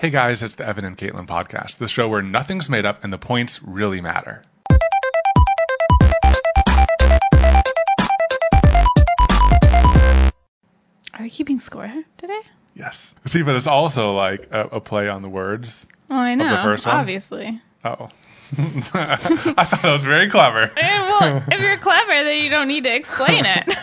Hey guys, it's the Evan and Caitlin podcast, the show where nothing's made up and the points really matter. Are we keeping score today? Yes. See, but it's also like a play on the words. Oh, I know. Of the first one. Obviously. Oh. I thought it was very clever. Well, if you're clever, then you don't need to explain it.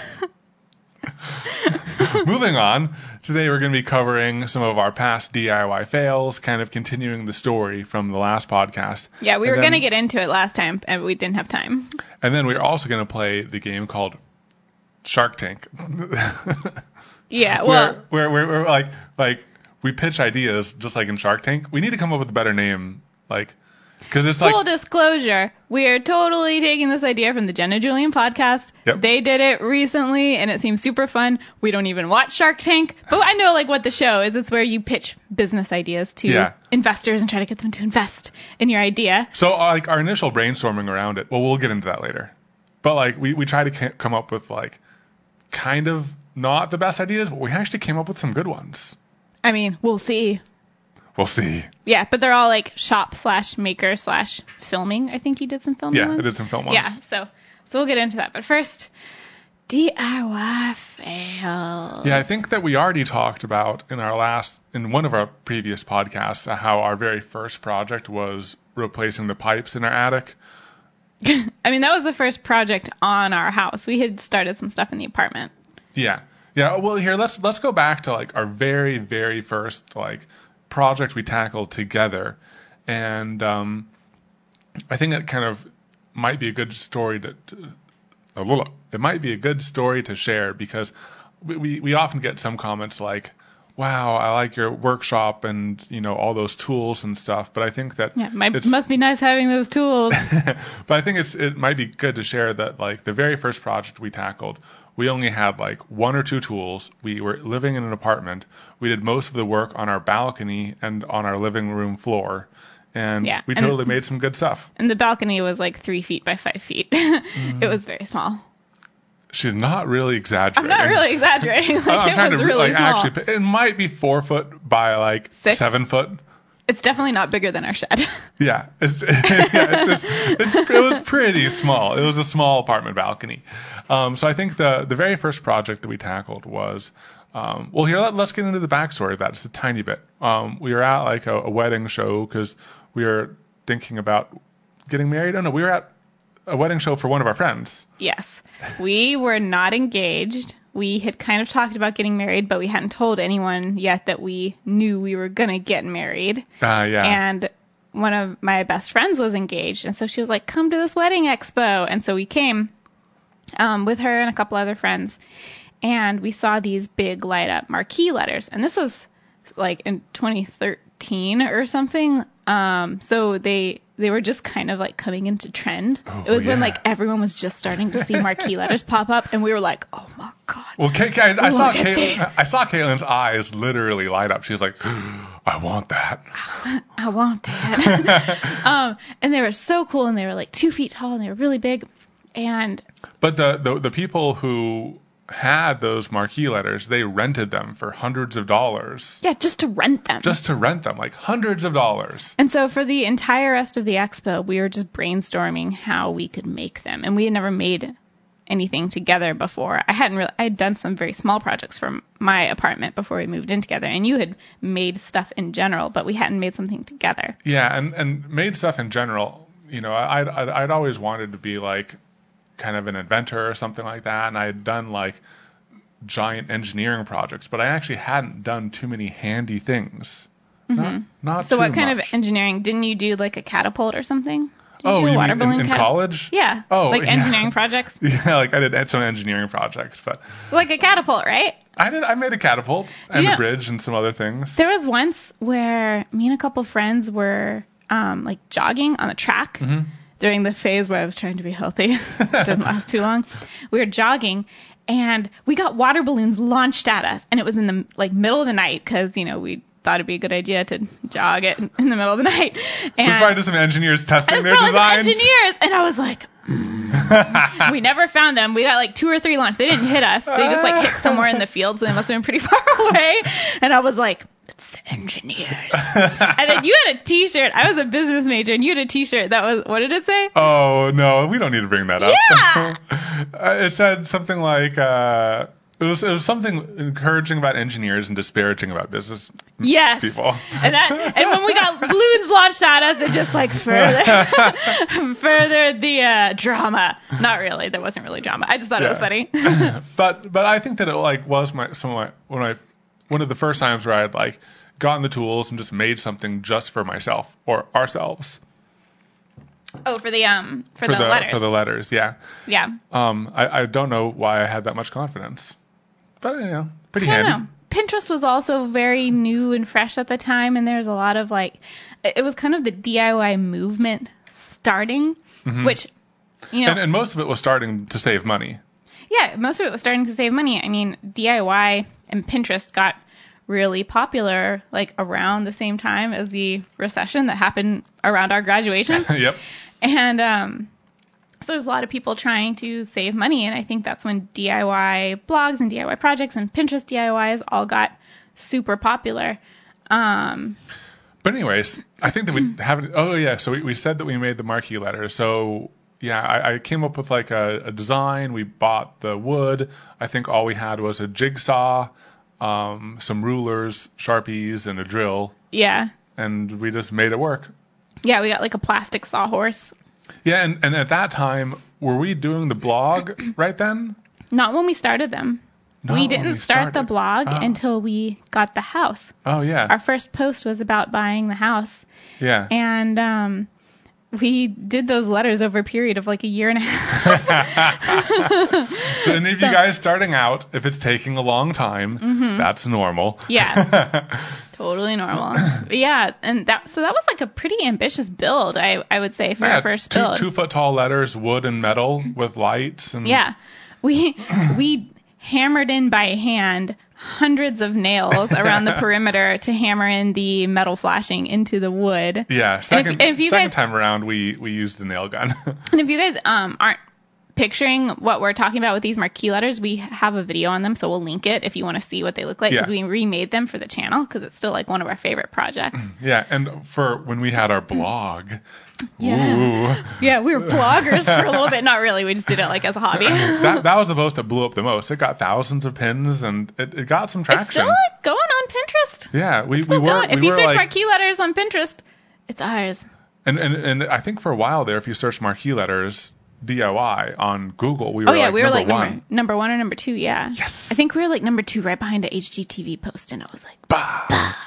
Moving on, today we're going to be covering some of our past DIY fails, kind of continuing the story from the last podcast. Yeah, we were going to get into it last time, and we didn't have time. And then we're also going to play the game called Shark Tank. Yeah, well... We're like, we pitch ideas just like in Shark Tank. We need to come up with a better name, like... Because it's Full disclosure, we are totally taking this idea from the Jenna Julian podcast. Yep. They did it recently, and it seems super fun. We don't even watch Shark Tank, but I know like what the show is. It's where you pitch business ideas to investors and try to get them to invest in your idea. So like our initial brainstorming around it, well, we'll get into that later. But like we try to come up with like kind of not the best ideas, but we actually came up with some good ones. I mean, we'll see. We'll see. Yeah, but they're all like shop/maker/filming. I think you did some filming ones. Yeah, I did some film ones. Yeah, so we'll get into that. But first, DIY fails. Yeah, I think that we already talked about in one of our previous podcasts how our very first project was replacing the pipes in our attic. I mean, that was the first project on our house. We had started some stuff in the apartment. Yeah. Yeah, well, here, let's go back to like our very, very first like project we tackled together, and I think it kind of might be a good story to share, because we often get some comments like, wow, I like your workshop and all those tools and stuff, but I think that must be nice having those tools. But I think it might be good to share that like the very first project we tackled, we only had like one or two tools. We were living in an apartment. We did most of the work on our balcony and on our living room floor. And we totally made some good stuff. And the balcony was like 3 feet by 5 feet. It was very small. She's not really exaggerating. I'm not really exaggerating. I'm trying to really small. Actually, it might be 4 foot by like 6? 7 foot. It's definitely not bigger than our shed. Yeah, it was pretty small. It was a small apartment balcony. So I think the very first project that we tackled was, let's get into the backstory of that just a tiny bit. We were at like a wedding show because we were thinking about getting married. Oh no, we were at a wedding show for one of our friends. Yes, we were not engaged. We had kind of talked about getting married, but we hadn't told anyone yet that we knew we were going to get married. Yeah. And one of my best friends was engaged, and so she was like, come to this wedding expo. And so we came with her and a couple other friends, and we saw these big light-up marquee letters. And this was like in 2013 or something. So they were just kind of like coming into trend. It was when like everyone was just starting to see marquee letters pop up, and we were like, oh my God. Well, I saw Caitlin's eyes literally light up. She's like, I want that. I want that. And they were so cool, and they were like 2 feet tall, and they were really big. But the people who had those marquee letters, they rented them for hundreds of dollars. Yeah, just to rent them. Like hundreds of dollars. And so for the entire rest of the expo, we were just brainstorming how we could make them. And we had never made anything together before. I had done some very small projects for my apartment before we moved in together. And you had made stuff in general, but we hadn't made something together. Yeah, and made stuff in general. I'd always wanted to be like kind of an inventor or something like that, and I had done like giant engineering projects, but I actually hadn't done too many handy things. Mm-hmm. Not so too what kind much. of engineering? Didn't you do like a catapult or something? You mean in college? Yeah. Engineering projects? Yeah, like I did some engineering projects, but like a catapult, right? I made a catapult and a bridge and some other things. There was once where me and a couple friends were like jogging on the track. Mm-hmm. During the phase where I was trying to be healthy. It didn't last too long. We were jogging, and we got water balloons launched at us. And it was in the middle of the night because, we thought it'd be a good idea to jog it in the middle of the night. And it was probably just some engineers testing their designs. Some engineers. And I was like, we never found them. We got like 2 or 3 launched. They didn't hit us. They just like hit somewhere in the field, so they must have been pretty far away. And I was like, it's the engineers. And then you had a t-shirt. I was a business major, and you had a t-shirt that was, what did it say? Oh, no, we don't need to bring that up. Yeah. It said something like, it was something encouraging about engineers and disparaging about business Yes. people. And when we got balloons launched at us, it just like furthered the drama. Not really. There wasn't really drama. I just thought it was funny. But I think that it like was one of the first times where I had like gotten the tools and just made something just for myself or ourselves. Oh, for the letters. For the letters, yeah. Yeah. I don't know why I had that much confidence, but pretty I handy. don't know. Pinterest was also very new and fresh at the time, and there's a lot of like, it was kind of the DIY movement starting, which, And most of it was starting to save money. Yeah, most of it was starting to save money. I mean, DIY and Pinterest got really popular like around the same time as the recession that happened around our graduation. Yep. And so there's a lot of people trying to save money, and I think that's when DIY blogs and DIY projects and Pinterest DIYs all got super popular. But anyways, I think that we haven't. Oh yeah, so we said that we made the marquee letters. So yeah, I came up with like a design. We bought the wood. I think all we had was a jigsaw, some rulers, Sharpies, and a drill. Yeah. And we just made it work. Yeah, we got like a plastic sawhorse. Yeah, and at that time, were we doing the blog right then? Not when we started them. We didn't start the blog until we got the house. Oh, yeah. Our first post was about buying the house. Yeah. And we did those letters over a period of like a year and a half. So any of you guys starting out, if it's taking a long time, that's normal. Yeah. Totally normal. Yeah, and that was like a pretty ambitious build, I would say, for our first build. 2 foot tall letters, wood and metal with lights. And yeah. We hammered in by hand hundreds of nails around the perimeter to hammer in the metal flashing into the wood. Yeah, second time around we used the nail gun. And if you guys aren't picturing what we're talking about with these marquee letters, we have a video on them, so we'll link it if you want to see what they look like, because we remade them for the channel because it's still like one of our favorite projects. Yeah, and for when we had our blog. Yeah. Ooh. Yeah, we were bloggers for a little bit. Not really. We just did it like as a hobby. That was the post that blew up the most. It got thousands of pins and it got some traction. It's still like going on Pinterest. Yeah, we were. If you search like, marquee letters on Pinterest, it's ours. And I think for a while there, if you search marquee letters DIY on Google, we were we were like one. number 1 or number 2, yeah. Yes. I think we were like number 2 right behind the HGTV post, and it was like, bah.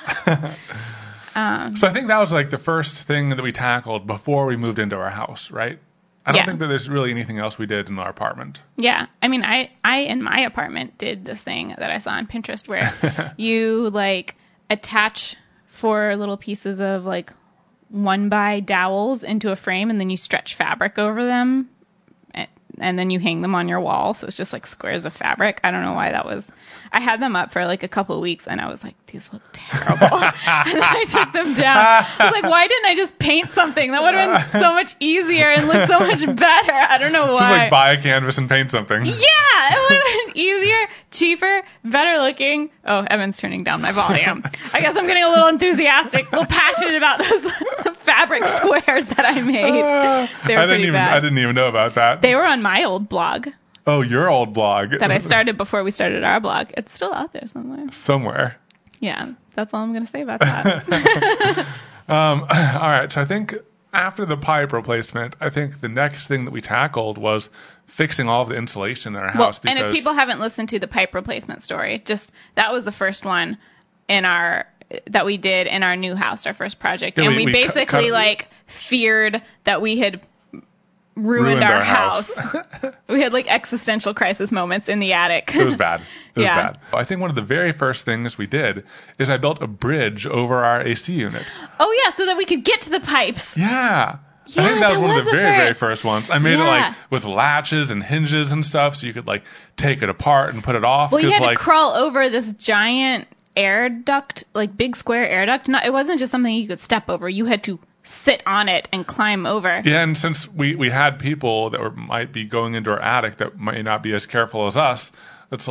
So I think that was like the first thing that we tackled before we moved into our house, right? I don't think that there's really anything else we did in our apartment. Yeah. I mean, I in my apartment did this thing that I saw on Pinterest where you like attach 4 little pieces of like 1x dowels into a frame, and then you stretch fabric over them, and then you hang them on your wall. So it's just like squares of fabric. I don't know why that was. I had them up for like a couple of weeks, and I was like, these look terrible. And then I took them down. I was like, why didn't I just paint something? That would have been so much easier and look so much better. I don't know why. Just like buy a canvas and paint something. Yeah, it would have been easier, cheaper, better looking. Oh, Evan's turning down my volume. I guess I'm getting a little enthusiastic, a little passionate about those fabric squares that I made. They were pretty bad. I didn't even know about that. They were on my old blog. Oh, your old blog. That I started before we started our blog. It's still out there somewhere. Somewhere. Yeah, that's all I'm going to say about that. All right, so I think after the pipe replacement, I think the next thing that we tackled was fixing all of the insulation in our house. And if people haven't listened to the pipe replacement story, that was the first one that we did in our new house, our first project. And we basically feared that we had ruined our house. We had like existential crisis moments in the attic. It was bad. It was bad. I think one of the very first things we did is I built a bridge over our AC unit. Oh yeah, so that we could get to the pipes. Yeah. I think that was one of the very first ones. I made it like with latches and hinges and stuff, so you could like take it apart and put it off. Well, you had to crawl over this giant air duct, like big square air duct. It wasn't just something you could step over. You had to sit on it and climb over. Yeah, and since we had people that might be going into our attic that might not be as careful as us, it's like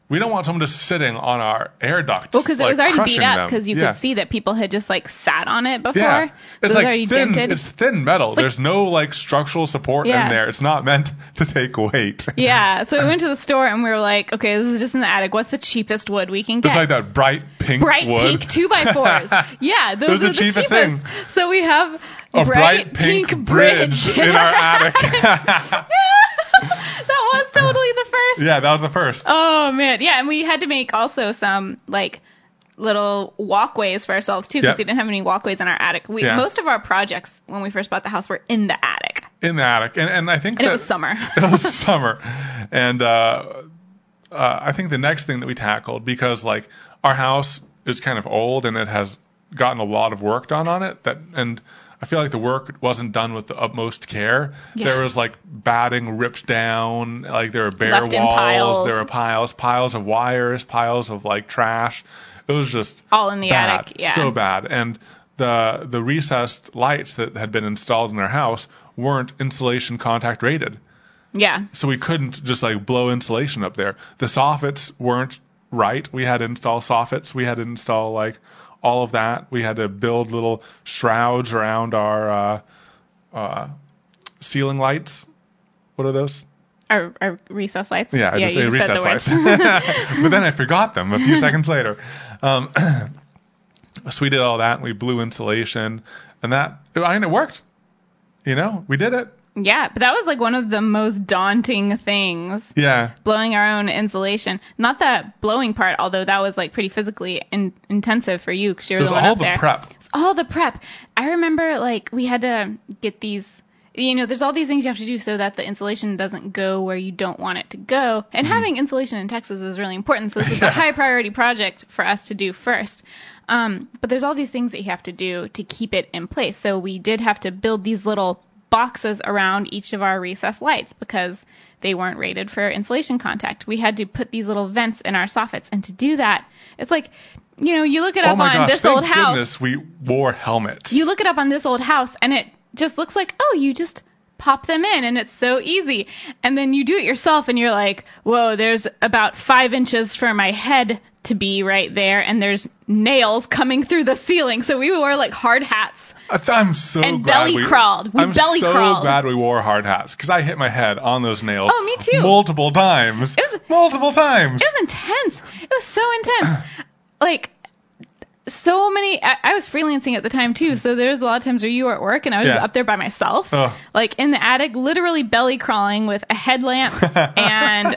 we don't want someone just sitting on our air ducts. Well, because it was already beat crushing up, because you could see that people had just sat on it before. Yeah. So It's it was already thin. dented. It's thin metal. There's no structural support in there. It's not meant to take weight. Yeah. So we went to the store and we were like, okay, this is just in the attic. What's the cheapest wood we can get? It's that bright pink wood. Bright pink 2x4s. Yeah, those are the cheapest. Thing. So we have a bright pink bridge in our attic. That was totally the first. Yeah, that was the first. Oh, man. Yeah, and we had to make also some, little walkways for ourselves, too, because we didn't have any walkways in our attic. Most of our projects, when we first bought the house, were in the attic. In the attic. And I think it was summer. It was summer. And I think the next thing that we tackled, because, our house is kind of old and it has gotten a lot of work done on it, and I feel like the work wasn't done with the utmost care. Yeah. There was batting ripped down, there were bare left walls, there were piles of wires, piles of trash. It was just all in the bad, attic, yeah. So bad. And the recessed lights that had been installed in our house weren't insulation contact rated. Yeah. So we couldn't just blow insulation up there. The soffits weren't right. We had to install soffits. We had to install all of that. We had to build little shrouds around our ceiling lights. What are those? Our recess lights? Yeah, I just say recess lights. But then I forgot them a few seconds later. So we did all that, and we blew insulation, and it worked. We did it. Yeah, but that was one of the most daunting things. Yeah. Blowing our own insulation. Not that blowing part, although that was pretty physically intensive for you because you were the one up there. It was all the prep. It's all the prep. I remember we had to get these, there's all these things you have to do so that the insulation doesn't go where you don't want it to go. And having insulation in Texas is really important. So this is a high priority project for us to do first. But there's all these things that you have to do to keep it in place. So we did have to build these little boxes around each of our recessed lights because they weren't rated for insulation contact. We had to put these little vents in our soffits, and to do that, it's you look it up on this old house. Goodness, we wore helmets. You look it up on this old house, and it just looks you just pop them in, and it's so easy. And then you do it yourself, and you're like, whoa, there's about 5 inches for my head to be right there, and there's nails coming through the ceiling. So we wore hard hats. I'm so and glad belly crawled. I'm so glad we wore hard hats because I hit my head on those nails. Oh, me too. Multiple times. Multiple times. It was intense. It was so intense. So many. I was freelancing at the time too, so there was a lot of times where you were at work and I was just up there by myself, in the attic, literally belly crawling with a headlamp and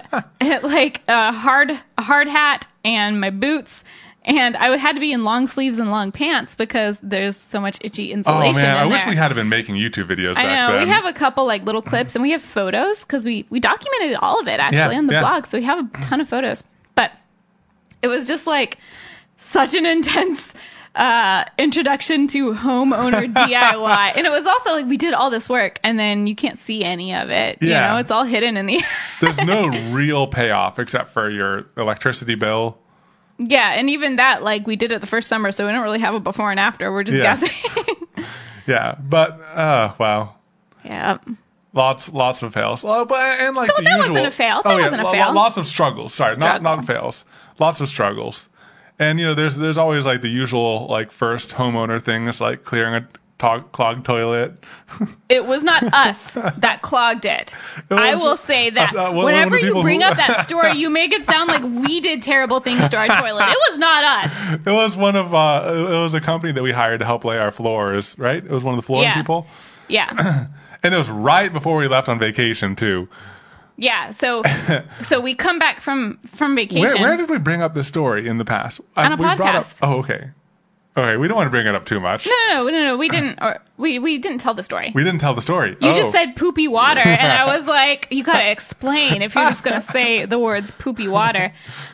a hard hat and my boots. And I had to be in long sleeves and long pants because there's so much itchy insulation. Oh man, I in wish there. we had been making YouTube videos back then. I know. We have a couple little clips and we have photos because we documented all of it actually on the blog, so we have a ton of photos. But it was just such an intense introduction to homeowner DIY. And it was also we did all this work and then you can't see any of it. Yeah. It's all hidden in the There's no real payoff except for your electricity bill. Yeah, and even that, we did it the first summer, so we don't really have a before and after. We're just guessing. Yeah, but, wow. Yeah. Lots of fails. Oh, but the that usual. Wasn't a fail. That wasn't a fail. Lots of struggles. Sorry, not fails. Lots of struggles. And, there's always, the usual, first homeowner things, clearing a clogged toilet. It was not us that clogged it. I will say that. Whenever you bring up that story, you make it sound like we did terrible things to our toilet. It was not us. It was it was a company that we hired to help lay our floors, right? It was one of the flooring people. Yeah. And it was right before we left on vacation, too. Yeah, so we come back from vacation. Where did we bring up this story in the past? On a podcast. Okay. Okay, we don't want to bring it up too much. No, we didn't. Or we didn't tell the story. We didn't tell the story. You just said poopy water, and I was like, you gotta explain if you're just gonna say the words poopy water.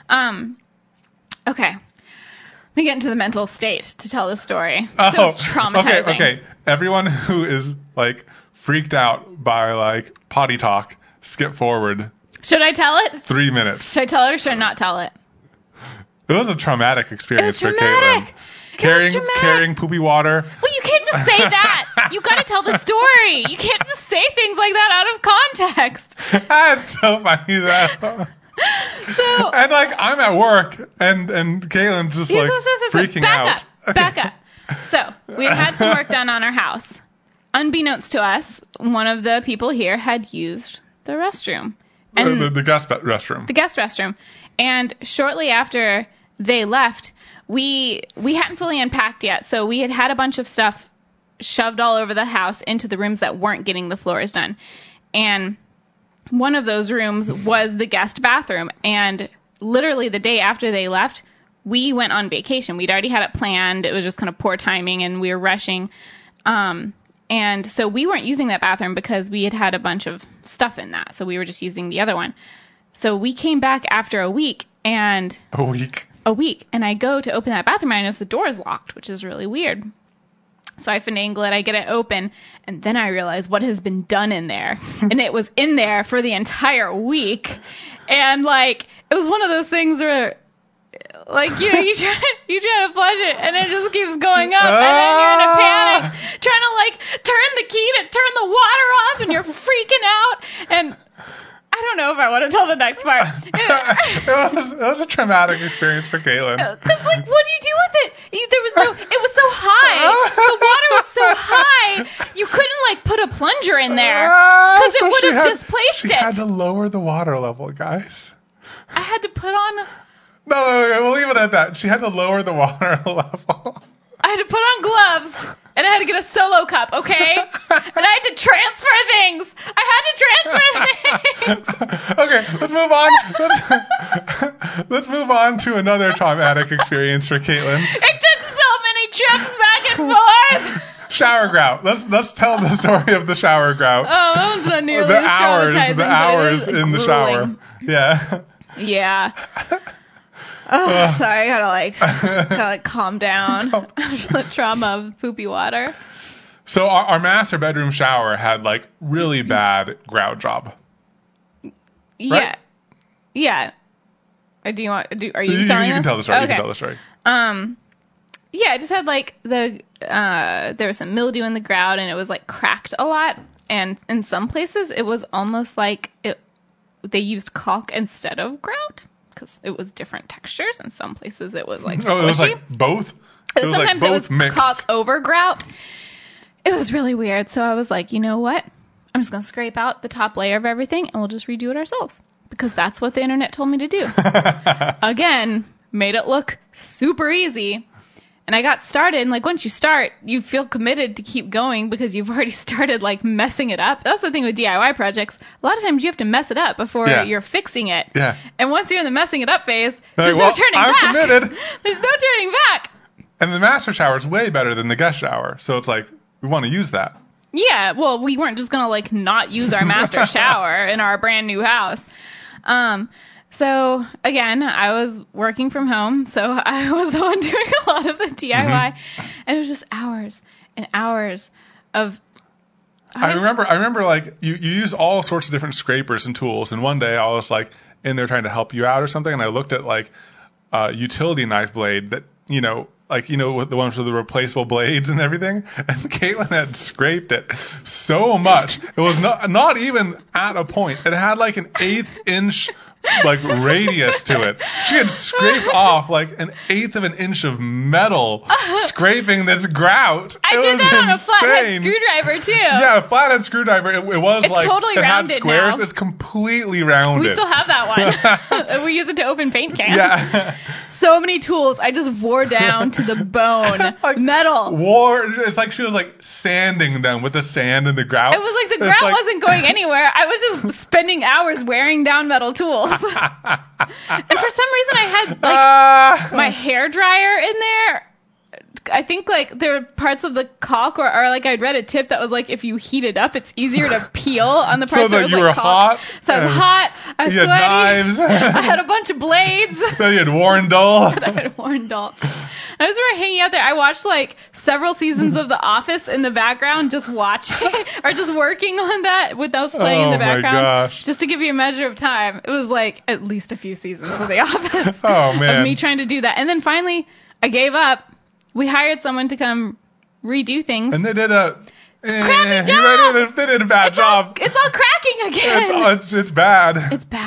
Okay. Let me get into the mental state to tell this story. So it's traumatizing. Okay. Everyone who is freaked out by potty talk, skip forward. Should I tell it? 3 minutes. Should I tell it or should I not tell it? It was a traumatic experience for Caitlin. Carrying poopy water. Well, you can't just say that. You got to tell the story. You can't just say things like that out of context. That's so funny though. And like I'm at work, and Caitlin's just like freaking out. Back up. So we had some work done on our house. Unbeknownst to us, one of the people here had used the restroom. And the guest restroom. The guest restroom. And shortly after they left, we hadn't fully unpacked yet, so we had a bunch of stuff shoved all over the house into the rooms that weren't getting the floors done. And one of those rooms was the guest bathroom. And literally the day after they left, we went on vacation. We'd already had it planned. It was just kind of poor timing, and we were rushing. And so we weren't using that bathroom because we had a bunch of stuff in that. So we were just using the other one. So we came back after a week. And I go to open that bathroom, and I notice the door is locked, which is really weird. So I finagle it, I get it open, and then I realize what has been done in there. And it was in there for the entire week. And, like, it was one of those things where, like, you try to flush it, and it just keeps going up, and then you're in a panic, trying to, like, turn the key to turn the water off, and you're freaking out. And I don't know if I want to tell the next part. It was a traumatic experience for Caitlin. Because, like, what do you do with it? It was so high. The water was so high. You couldn't, like, put a plunger in there. Because it would have displaced it. She had to lower the water level, guys. I had to put on... No, we'll leave it at that. She had to lower the water level. I had to put on gloves, and I had to get a Solo cup, okay? And I had to transfer things. Okay, let's move on to another traumatic experience for Caitlin. It took so many trips back and forth. Shower grout. Let's tell the story of the shower grout. Oh, that one's not nearly as traumatizing. The hours in the shower. Yeah. Yeah. Oh, sorry. I gotta calm down after the trauma of poopy water. So our master bedroom shower had like really bad grout job. Yeah. Right? Yeah. Are you telling us? You can tell the story. Okay. You can tell the story. Yeah, it just had like there was some mildew in the grout, and it was like cracked a lot. And in some places, it was almost like they used caulk instead of grout, because it was different textures. In some places, it was like squishy. Oh, it was like both? Sometimes like both it was caulk over grout. It was really weird. So I was like, you know what? I'm just going to scrape out the top layer of everything, and we'll just redo it ourselves. Because that's what the internet told me to do. Again, made it look super easy. And I got started, and like once you start, you feel committed to keep going because you've already started like messing it up. That's the thing with DIY projects. A lot of times you have to mess it up before you're fixing it. Yeah. And once you're in the messing it up phase, there's no turning back. I'm committed. There's no turning back. And the master shower is way better than the guest shower. So it's like, we want to use that. Yeah, well, we weren't just going to like not use our master shower in our brand new house. So, again, I was working from home, so I was the one doing a lot of the DIY, and it was just hours and hours of... I remember, like, you use all sorts of different scrapers and tools, and one day I was, like, in there trying to help you out or something, and I looked at, like, a utility knife blade that, with the ones with the replaceable blades and everything, and Caitlin had scraped it so much. It was not even at a point. It had, like, an 1/8 inch... like radius to it. She had scraped off like an 1/8 of an inch of metal scraping this grout. I did that on a flathead screwdriver too. Yeah, a flathead screwdriver. It was it's like totally it rounded had squares. now. It's completely rounded. We still have that one. We use it to open paint cans. Yeah. So many tools. I just wore down to the bone. Like, metal. It's like she was like sanding them with the sand and the grout. It was like the grout wasn't going anywhere. I was just spending hours wearing down metal tools. And for some reason I had like my hair dryer in there. I think like there were parts of the caulk or like I'd read a tip that was like if you heat it up, it's easier to peel on the parts so where it was you like were caulk. hot. So I was hot. I was you sweaty. had knives. I had a bunch of blades. So you had worn dull. I had worn dull. I was hanging out there. I watched like several seasons of The Office in the background, just watching or just working on that with those playing in the background. Oh my gosh. Just to give you a measure of time. It was like at least a few seasons of The Office. Oh man. Of me trying to do that. And then finally I gave up. We hired someone to come redo things. And they did a crappy job. They did a bad job. It's all cracking again. It's bad. It's bad.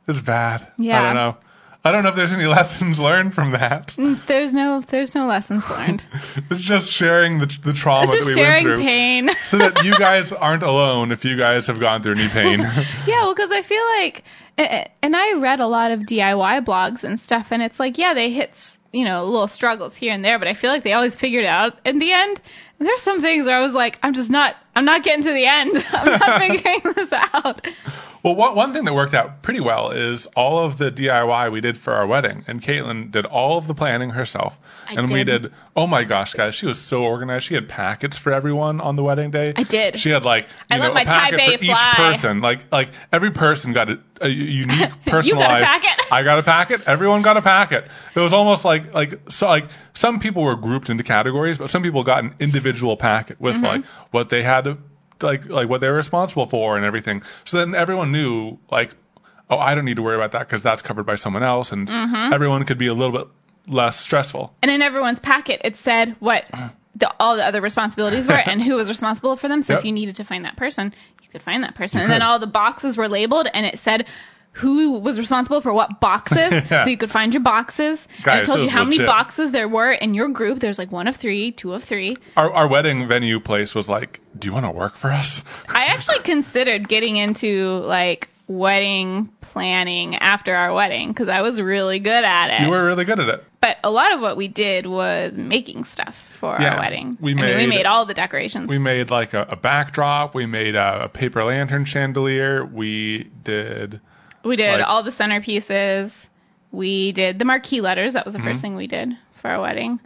It's bad. Yeah. I don't know if there's any lessons learned from that. There's no lessons learned. It's just sharing the trauma It's just that we went sharing through. pain. So that you guys aren't alone if you guys have gone through any pain. Yeah, well, because I feel like, and I read a lot of DIY blogs and stuff, and it's like, yeah, they hit, little struggles here and there, but I feel like they always figured it out in the end. And there's some things where I was like, I'm not getting to the end. I'm not figuring this out. Well, one thing that worked out pretty well is all of the DIY we did for our wedding. And Caitlin did all of the planning herself. We did, oh my gosh, guys, she was so organized. She had packets for everyone on the wedding day. I did. She had a packet for each person. Like every person got a unique personalized. You got a packet? I got a packet. Everyone got a packet. It was almost like some people were grouped into categories, but some people got an individual packet with like what they had to, like what they were responsible for and everything. So then everyone knew oh, I don't need to worry about that because that's covered by someone else, and everyone could be a little bit less stressful. And in everyone's packet, it said what all the other responsibilities were and who was responsible for them. So if you needed to find that person, you could find that person. And then all the boxes were labeled, and it said who was responsible for what boxes, so you could find your boxes. Guys, and it told you how many legit. boxes there were in your group. There's like 1 of 3, 2 of 3. Our wedding venue place was like, do you want to work for us? I actually considered getting into wedding planning after our wedding because I was really good at it. You were really good at it. But a lot of what we did was making stuff for our wedding. We made all the decorations. We made a backdrop. We made a paper lantern chandelier. We did all the centerpieces. We did the marquee letters. That was the first thing we did for our wedding.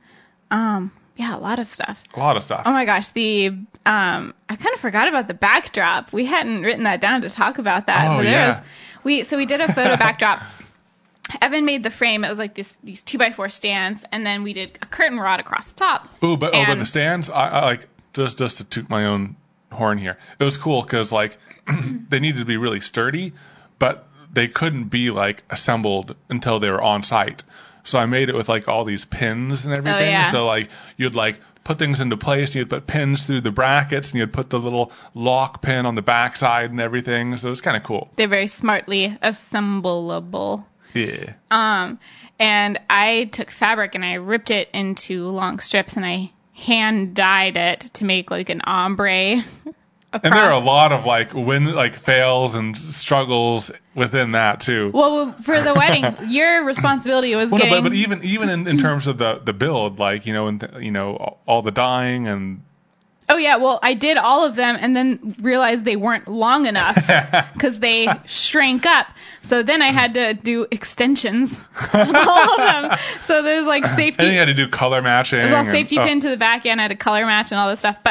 Yeah, a lot of stuff. A lot of stuff. Oh my gosh, I kind of forgot about the backdrop. We hadn't written that down to talk about that. Oh, yeah. We did a photo backdrop. Evan made the frame. It was like these 2x4 stands, and then we did a curtain rod across the top. But the stands, I like just to toot my own horn here. It was cool because they needed to be really sturdy, but they couldn't be assembled until they were on site. So I made it with all these pins and everything. Oh, yeah. So you'd put things into place, and you'd put pins through the brackets, and you'd put the little lock pin on the backside and everything. So it was kind of cool. They're very smartly assemblable. Yeah. And I took fabric and I ripped it into long strips and I hand dyed it to make an ombre. Across. And there are a lot of fails and struggles within that too. Well, for the wedding, your responsibility was getting. No, but even in terms of the build, all the dyeing and. Oh yeah, well I did all of them and then realized they weren't long enough because they shrank up. So then I had to do extensions on all of them. So there's safety. And you had to do color matching. There's all safety pin to the back end. I had to color match and all this stuff. But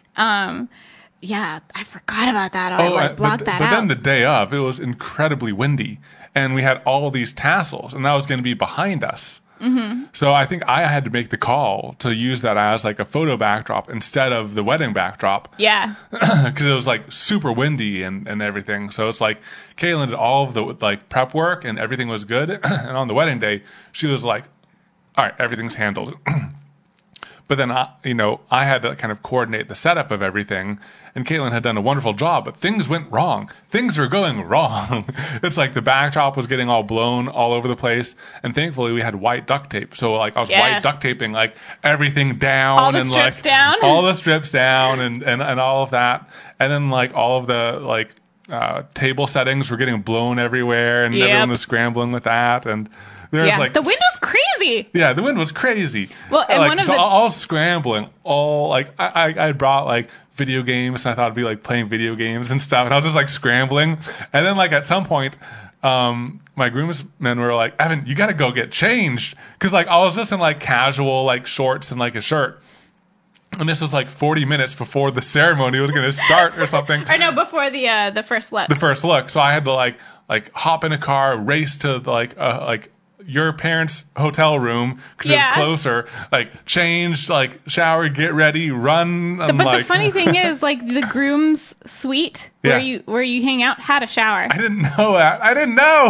yeah, I forgot about that. I blocked that out. But then the day of, it was incredibly windy, and we had all these tassels, and that was going to be behind us. Mm-hmm. So I think I had to make the call to use that as a photo backdrop instead of the wedding backdrop. Yeah. Because it was super windy and everything. So it's Caitlin did all of the prep work and everything was good. And on the wedding day, she was all right, everything's handled. But then, I had to kind of coordinate the setup of everything, and Caitlin had done a wonderful job, but things went wrong. Things were going wrong. It's the backdrop was getting all blown all over the place, and thankfully we had white duct tape. So, I was white duct taping, everything down. All the strips down? All the strips down and all of that. And then, all of the, table settings were getting blown everywhere, and everyone was scrambling with that, and... The wind was crazy. Yeah, the wind was crazy. Well, and all scrambling. All I brought video games, and I thought it'd be playing video games and stuff, and I was just scrambling. And then at some point, my groomsmen were like, "Evan, you got to go get changed," because I was just in casual shorts and a shirt. And this was 40 minutes before the ceremony was going to start or something. Or no, before the first look. The first look. So I had to hop in a car, race to your parents' hotel room because it was closer. Change, shower, get ready, run. But the funny thing is, the groom's suite where you hang out had a shower. I didn't know that. I didn't know.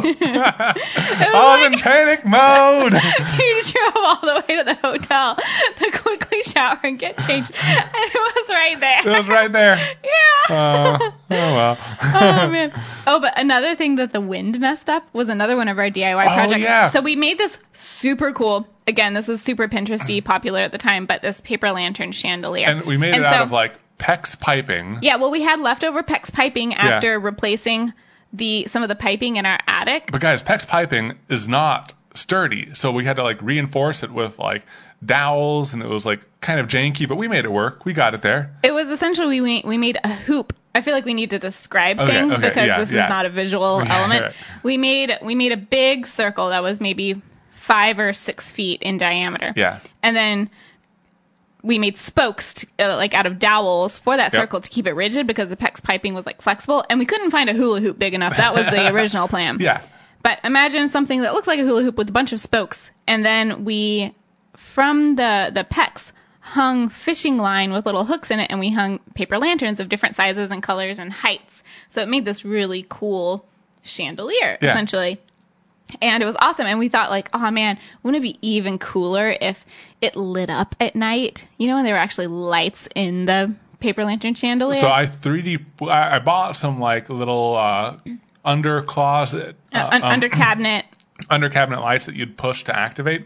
I was in panic mode. You drove all the way to the hotel to quickly shower and get changed, and it was right there. It was right there. Yeah. well. Oh, man. Oh, but another thing that the wind messed up was another one of our DIY projects. Yeah. So we made this super cool. Again, this was super Pinteresty, popular at the time, but this paper lantern chandelier. And we made it out of like PEX piping. Yeah, well, we had leftover PEX piping after replacing some of the piping in our attic. But guys, PEX piping is not sturdy, so we had to like reinforce it with like dowels, and it was like kind of janky, but we made it work. We got it there. It was essentially we made a hoop. I feel like we need to describe things because this is not a visual element. Right. We made a big circle that was maybe 5 or 6 feet in diameter. Yeah. And then we made spokes like out of dowels for that circle to keep it rigid because the PEX piping was like flexible, and we couldn't find a hula hoop big enough. That was the original plan. Yeah. But imagine something that looks like a hula hoop with a bunch of spokes, and then we, from the PEX, hung fishing line with little hooks in it, and we hung paper lanterns of different sizes and colors and heights. So it made this really cool chandelier, essentially. And it was awesome. And we thought, like, oh, man, wouldn't it be even cooler if it lit up at night? You know, when there were actually lights in the paper lantern chandelier? So I bought some, like, little under closet. Under cabinet lights that you'd push to activate.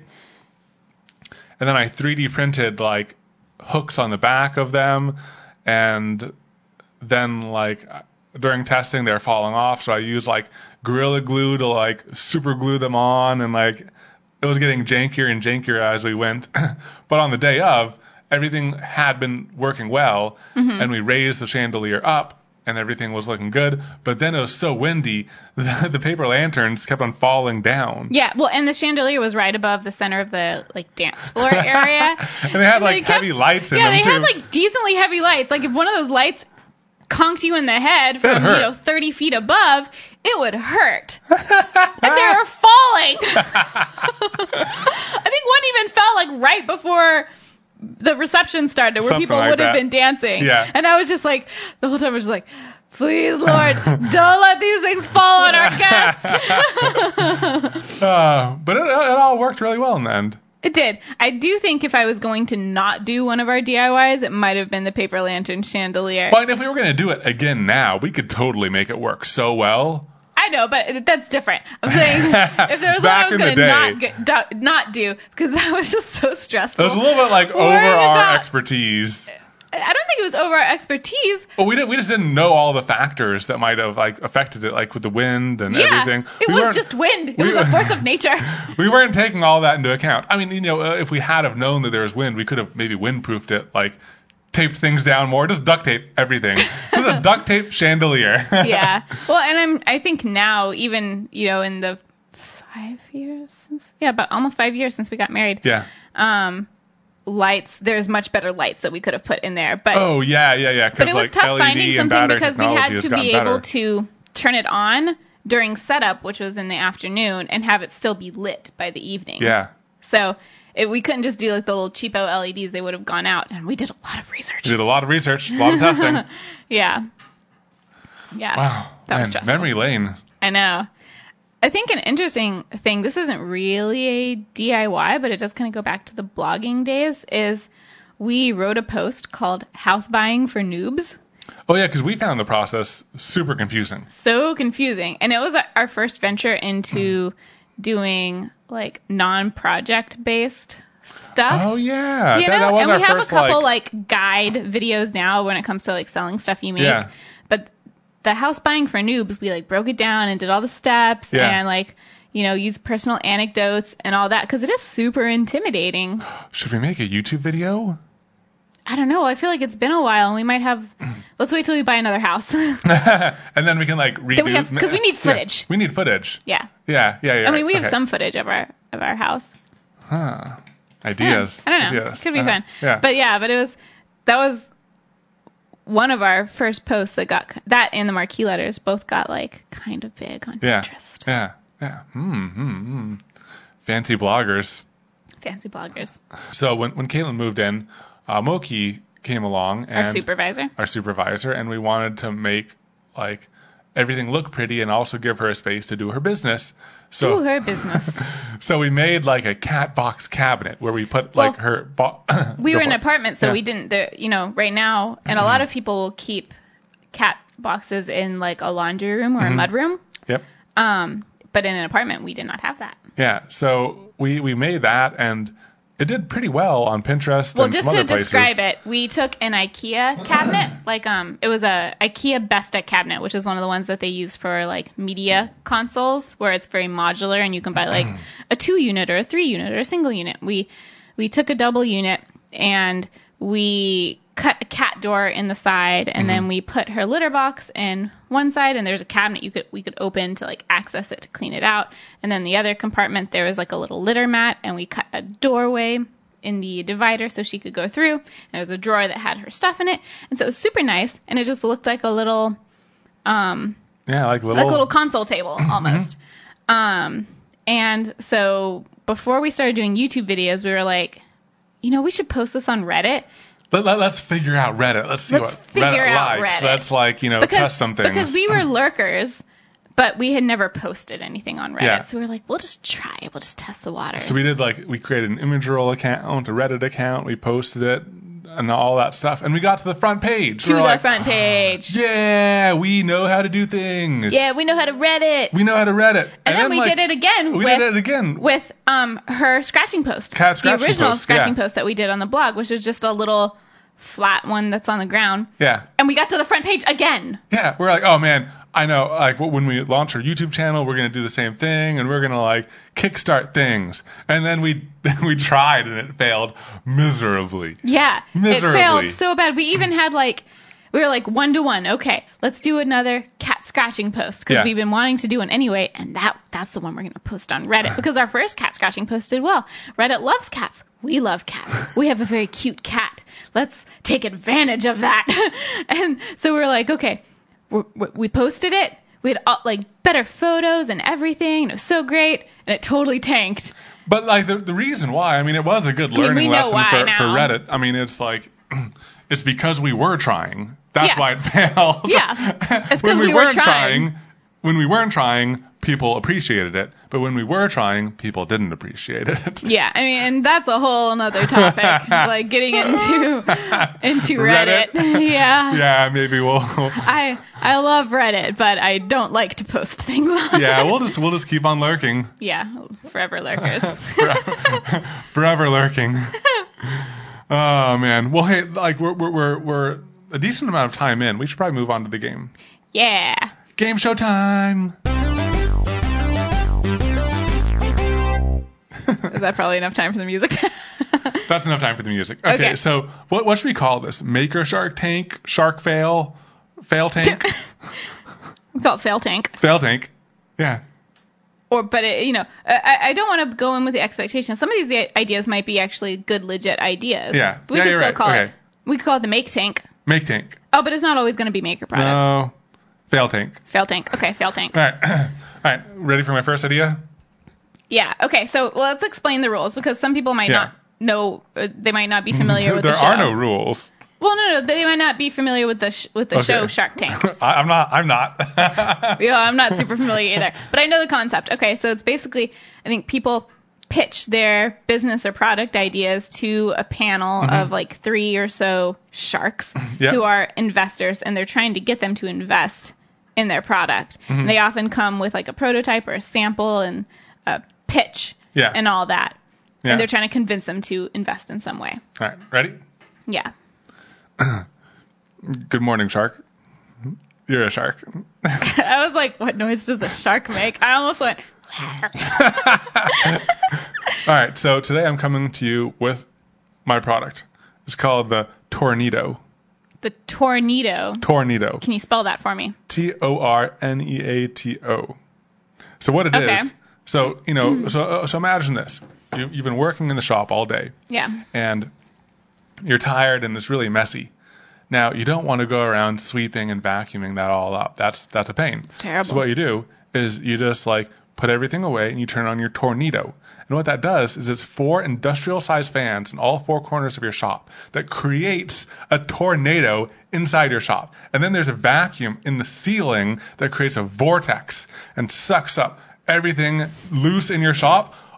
And then I 3D printed, like, hooks on the back of them. And then, like, during testing, they're falling off. So I used, like, Gorilla Glue to, like, super glue them on. And, like, it was getting jankier and jankier as we went. But on the day of, everything had been working well. Mm-hmm. And we raised the chandelier up, and everything was looking good. But then it was so windy, the paper lanterns kept on falling down. Yeah, well, and the chandelier was right above the center of the, like, dance floor area. And they had, like, heavy lights in them, too. Yeah, they had, like, decently heavy lights. Like, if one of those lights conked you in the head from, 30 feet above, it would hurt. And they were falling. I think one even fell, like, right before the reception started, where people would have been dancing. Yeah. And I was just like, the whole time I was just like, please, Lord, don't let these things fall on our guests. But it all worked really well in the end. It did. I do think if I was going to not do one of our DIYs, it might have been the paper lantern chandelier. Well, and if we were going to do it again now, we could totally make it work so well. I know, but that's different. I'm saying if there was one I was going to not do, because that was just so stressful. It was a little bit like over our expertise. I don't think it was over our expertise. Well, we just didn't know all the factors that might have, like, affected it, like with the wind and everything. It was just wind. It was a force of nature. We weren't taking all that into account. I mean, if we had have known that there was wind, we could have maybe windproofed it, like taped things down more, just duct tape everything. This is a duct tape chandelier. Yeah. Well, and I think now, even, in the 5 years since, but almost 5 years since we got married. Yeah. Lights, there's much better lights that we could have put in there. But but it was tough finding something because we had to be able to turn it on during setup, which was in the afternoon, and have it still be lit by the evening. Yeah. So we couldn't just do like the little cheapo LEDs; they would have gone out. And we did a lot of research. A lot of testing. Yeah. Wow. That was stressful. Memory lane. I know. I think an interesting thing, this isn't really a DIY, but it does kind of go back to the blogging days, is we wrote a post called House Buying for Noobs. Oh, yeah, because we found the process super confusing. So confusing. And it was our first venture into doing, like, non-project based stuff. Oh, yeah. That was and we have a couple, like, guide videos now when it comes to, like, selling stuff you make. Yeah. But the House Buying for Noobs, we, like, broke it down and did all the steps and, like, use personal anecdotes and all that, because it is super intimidating. Should we make a YouTube video? I don't know. I feel like it's been a while, and we might have... Let's wait till we buy another house. And then we can, like, redo... Because we need footage. Yeah, we need footage. Yeah. Yeah. I mean, we have some footage of our house. Huh. Ideas. Yeah. I don't know. Ideas. It could be fun. Yeah. But that was one of our first posts that and the marquee letters both got, like, kind of big on Pinterest. Yeah. Fancy bloggers. So when Caitlin moved in, Moki came along, and our supervisor, and we wanted to make, like, everything look pretty and also give her a space to do her business. So her business. So we made, like, a cat box cabinet where we put, like, her... we were in an apartment, so we didn't... right now, and a lot of people will keep cat boxes in like a laundry room or a mud room. Yep. But in an apartment, we did not have that. Yeah. So we made that, and it did pretty well on Pinterest Well, and just some to other places. describe it, we took an IKEA cabinet, like it was a IKEA Besta cabinet, which is one of the ones that they use for like media consoles, where it's very modular and you can buy like a 2-unit or a 3-unit or a single unit. We took a double unit and we cut a cat door in the side, and then we put her litter box in one side, and there's a cabinet we could open to like access it to clean it out. And then the other compartment, there was like a little litter mat, and we cut a doorway in the divider so she could go through. And there was a drawer that had her stuff in it, and so it was super nice, and it just looked like a little like little console table almost. And so before we started doing YouTube videos, we were like, we should post this on Reddit. Let's figure out Reddit. Let's see what Reddit likes. Let's test some things. Because we were lurkers, but we had never posted anything on Reddit. Yeah. So we were like, we'll just try it. We'll just test the waters. So we created an Imageroll account, a Reddit account. We posted it and all that stuff. And we got to the front page. Front page. Yeah, we know how to do things. Yeah, we know how to Reddit. And then we did it again. With her scratching post. Cat scratching post. The original scratching post that we did on the blog, which is just a little flat one that's on the ground. Yeah. And we got to the front page again. Yeah, we're like, oh man, I know, like when we launch our YouTube channel, we're going to do the same thing, and we're going to like kickstart things. And then we tried, and it failed miserably. Yeah. Miserably. It failed so bad. We even had we were like 1-to-1. Okay, let's do another cat scratching post, because we've been wanting to do one anyway, and that's the one we're going to post on Reddit, because our first cat scratching post did well. Reddit loves cats. We love cats. We have a very cute cat. Let's take advantage of that. And so we were like, okay, we posted it. We had better photos and everything. It was so great, and it totally tanked. But like the reason why, I mean, it was a good learning lesson for Reddit. I mean, it's like it's because we were trying. That's why it failed. Yeah, it's because we weren't trying. When we weren't trying, people appreciated it. But when we were trying, people didn't appreciate it. Yeah, I mean, and that's a whole other topic, like getting into Reddit. Yeah. Yeah, maybe we'll. I love Reddit, but I don't like to post things on it. Yeah, we'll just keep on lurking. Yeah, forever lurkers. Forever lurking. Oh man. Well, hey, like we're a decent amount of time in. We should probably move on to the game. Yeah. Game show time. Is that probably enough time for the music? That's enough time for the music. Okay. So what should we call this? Maker Shark Tank? Shark Fail? Fail Tank? We call it Fail Tank. Fail Tank. Yeah. But I don't want to go in with the expectation. Some of these ideas might be actually good, legit ideas. Yeah. But we could still call it. We could call it the Make Tank. Make Tank. Oh, but it's not always going to be maker products. No. Fail Tank. Fail Tank. Okay, Fail Tank. All right. Ready for my first idea? Yeah. Okay. So let's explain the rules, because some people might not know. They might not be familiar with the show. There are no rules. Well, no. They might not be familiar with the show Shark Tank. I'm not. Yeah, I'm not super familiar either. But I know the concept. Okay. So it's basically, I think people pitch their business or product ideas to a panel of like 3 or so sharks who are investors, and they're trying to get them to invest in their product. And they often come with like a prototype or a sample and a pitch and all that. Yeah. And they're trying to convince them to invest in some way. All right. Ready? Yeah. Good morning, shark. You're a shark. I was like, what noise does a shark make? I almost went... All right, so today I'm coming to you with my product. It's called the Torneado. The Torneado? Torneado. Can you spell that for me? Torneato. So what it is, so, so imagine this. You've been working in the shop all day. Yeah. And you're tired and it's really messy. Now, you don't want to go around sweeping and vacuuming that all up. That's a pain. It's terrible. So what you do is you just put everything away and you turn on your Torneado. And what that does is it's 4 industrial-sized fans in all 4 corners of your shop that creates a tornado inside your shop. And then there's a vacuum in the ceiling that creates a vortex and sucks up everything loose in your shop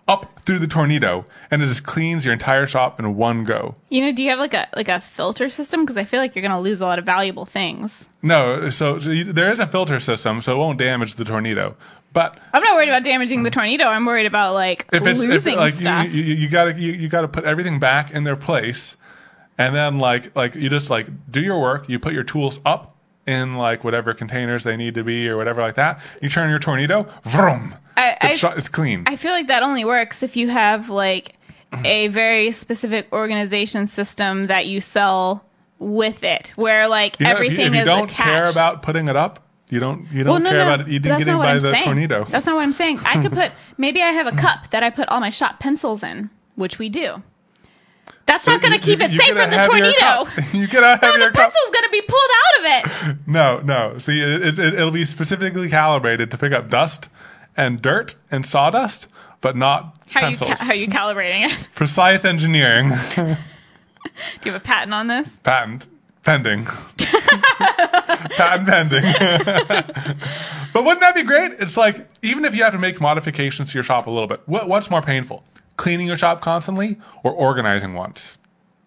up through the tornado, and it just cleans your entire shop in one go. Do you have like a filter system? Because I feel like you're going to lose a lot of valuable things. No, there is a filter system, so it won't damage the tornado. But I'm not worried about damaging the tornado. I'm worried about losing stuff. You gotta put everything back in their place, and then you just do your work. You put your tools up in whatever containers they need to be or whatever like that. You turn your tornado, vroom. It's clean. I feel like that only works if you have a very specific organization system that you sell with it, where everything is attached. If you don't care about putting it up, you don't care about it getting by the tornado. That's not what I'm saying. I could maybe I have a cup that I put all my shop pencils in, which we do. That's not going to keep it safe from the tornado. You get a heavier cup. The pencil's going to be pulled out of it. No. See, it'll be specifically calibrated to pick up dust and dirt and sawdust, but not pencils. How are you calibrating it? Precise engineering. Do you have a patent on this? Patent pending. Patent pending. But wouldn't that be great? It's even if you have to make modifications to your shop a little bit, what's more painful? Cleaning your shop constantly or organizing once?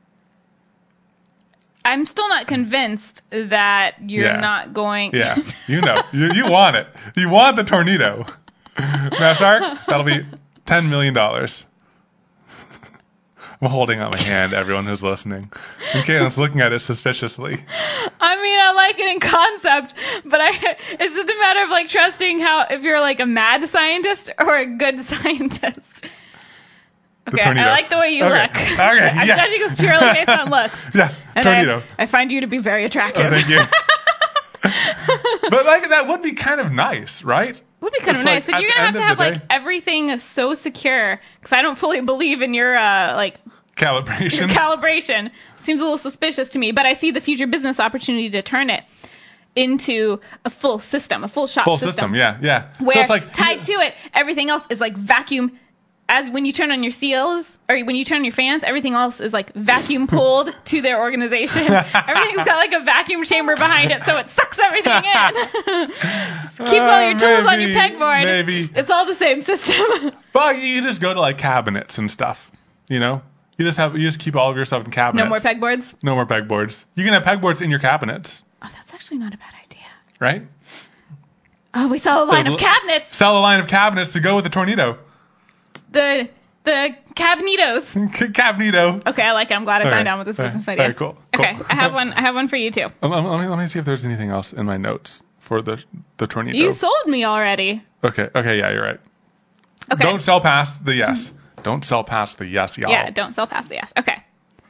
I'm still not convinced that you're not going... Yeah, you want it. You want the tornado. Now, Shark, that'll be $10 million. I'm holding out my hand, everyone who's listening. And Caitlin's looking at it suspiciously. I mean, I like it in concept, but it's just a matter of trusting if you're a mad scientist or a good scientist. Okay, I like the way you look. Okay, I'm judging this purely based on looks. Yes, and tornado. I find you to be very attractive. Oh, thank you. But that would be kind of nice, right? Would be kind of nice, but you're gonna have to have everything so secure. Because I don't fully believe in your calibration. Your calibration seems a little suspicious to me, but I see the future business opportunity to turn it into a full system, a full shop system. Full system, yeah. Where so it's tied to it, everything else is vacuum. As when you turn on your seals, or when you turn on your fans, everything else is vacuum pulled to their organization. Everything's got a vacuum chamber behind it, so it sucks everything in. Keeps all your tools on your pegboard. Maybe. It's all the same system. But you just go to cabinets and stuff, You just keep all of your stuff in cabinets. No more pegboards? No more pegboards. You can have pegboards in your cabinets. Oh, that's actually not a bad idea. Right? Oh, we sell a line of cabinets. Sell a line of cabinets to go with the tornado. The cabnitos. Cabnito. Okay, I like it. I'm glad I signed on with this business idea. Very cool. Okay, I have one for you too. Let me see if there's anything else in my notes for the tornado. You sold me already. Okay, yeah, you're right. Okay. Don't sell past the yes. Don't sell past the yes, y'all. Yeah, don't sell past the yes. Okay,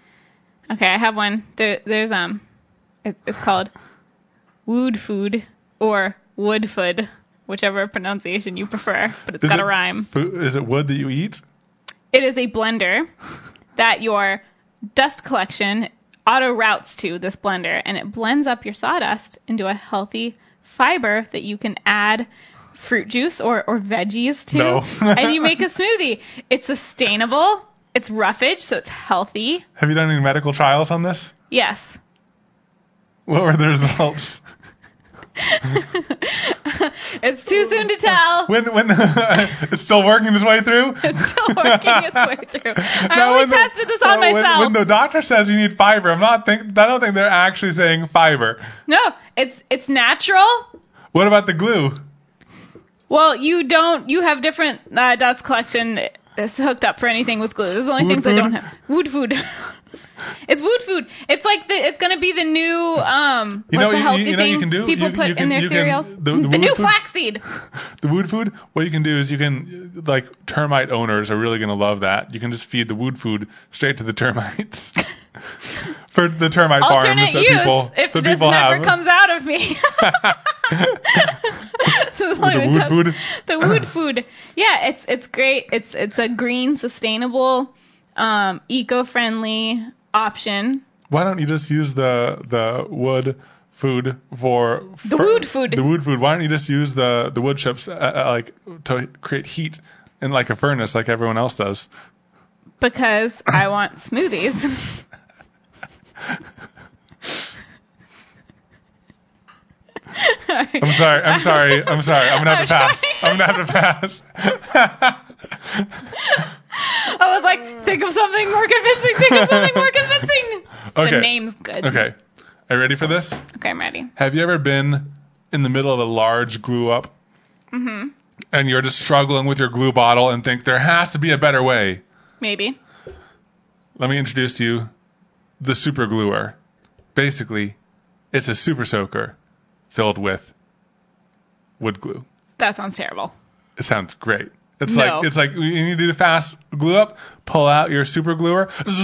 I have one. There's it's called wood food or wood food. Whichever pronunciation you prefer, but it's got a rhyme. Is it wood that you eat? It is a blender that your dust collection auto routes to this blender, and it blends up your sawdust into a healthy fiber that you can add fruit juice or veggies to, no. And you make a smoothie. It's sustainable. It's roughage, so it's healthy. Have you done any medical trials on this? Yes. What were the results? It's too soon to tell. When it's still working its way through? It's still working its way through. I only tested this on myself. When the doctor says you need fiber, I don't think they're actually saying fiber. No, it's natural. What about the glue? Well, you have different dust collection hooked up for anything with glue. Those are the only things I don't have. Wood food. It's wood food. It's it's going to be the new what's a healthy thing you can do? People put in their cereals? The new flaxseed. The wood food, what you can do is you can, termite owners are really going to love that. You can just feed the wood food straight to the termites. For the termite farms that people if this never comes out of me. So the wood food. Yeah, it's great. It's a green, sustainable, eco-friendly option. Why don't you just use the wood food for the wood food? The wood food. Why don't you just use the wood chips to create heat in a furnace like everyone else does? Because I want smoothies. I'm sorry. I'm gonna have to pass. Think of something more convincing. Think of something more convincing. Okay. The name's good. Okay. Are you ready for this? Okay, I'm ready. Have you ever been in the middle of a large glue up? Mm-hmm. And you're just struggling with your glue bottle and think there has to be a better way? Maybe. Let me introduce to you the super gluer. Basically, it's a super soaker filled with wood glue. That sounds terrible. It sounds great. It's No. like you need to do fast glue up, pull out your super gluer.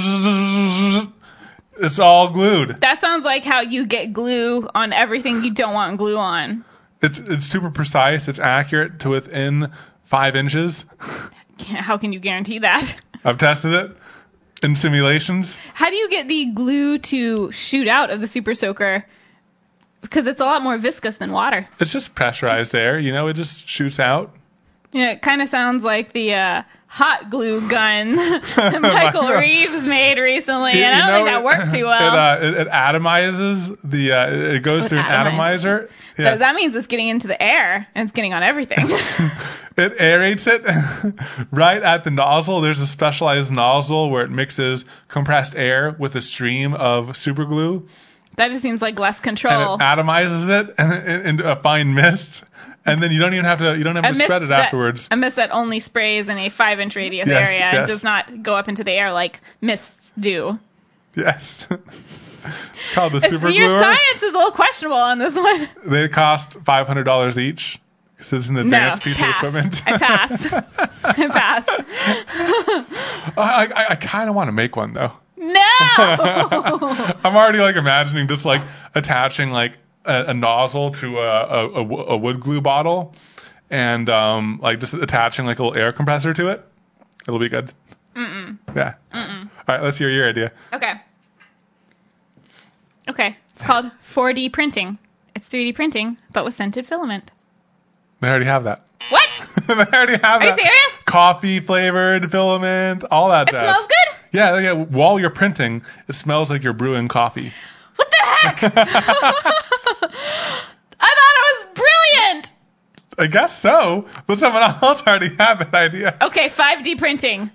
It's all glued. That sounds like how you get glue on everything you don't want glue on. It's super precise. It's accurate to within 5 inches. How can you guarantee that? I've tested it in simulations. How do you get the glue to shoot out of the super soaker? Because it's a lot more viscous than water. It's just pressurized air, it just shoots out. Yeah, it kind of sounds like the hot glue gun that Michael Reeves made recently, and I don't think that worked too well. It atomizes it goes through an atomizer. Yeah. So that means it's getting into the air, and it's getting on everything. It aerates it right at the nozzle. There's a specialized nozzle where it mixes compressed air with a stream of super glue. That just seems like less control. And it atomizes it into a fine mist. And then you don't have to spread it afterwards. A mist that only sprays in a 5-inch radius area and does not go up into the air like mists do. Yes. It's called the super Your gluer. science is a little questionable on this one. They cost $500 each. This is an advanced piece of equipment. I pass. I pass. I kind of want to make one though. No. I'm already imagining just attaching a nozzle to a wood glue bottle and just attaching a little air compressor to it. It'll be good. Yeah. All right, let's hear your idea. Okay. It's called 4D printing. It's 3D printing, but with scented filament. They already have that. What? They already have that. Are you serious? Coffee flavored filament, all that It jazz. smells good? Yeah, while you're printing, it smells like you're brewing coffee. What the heck? I thought it was brilliant. I guess so, but someone else already had that idea. Okay, 5D printing.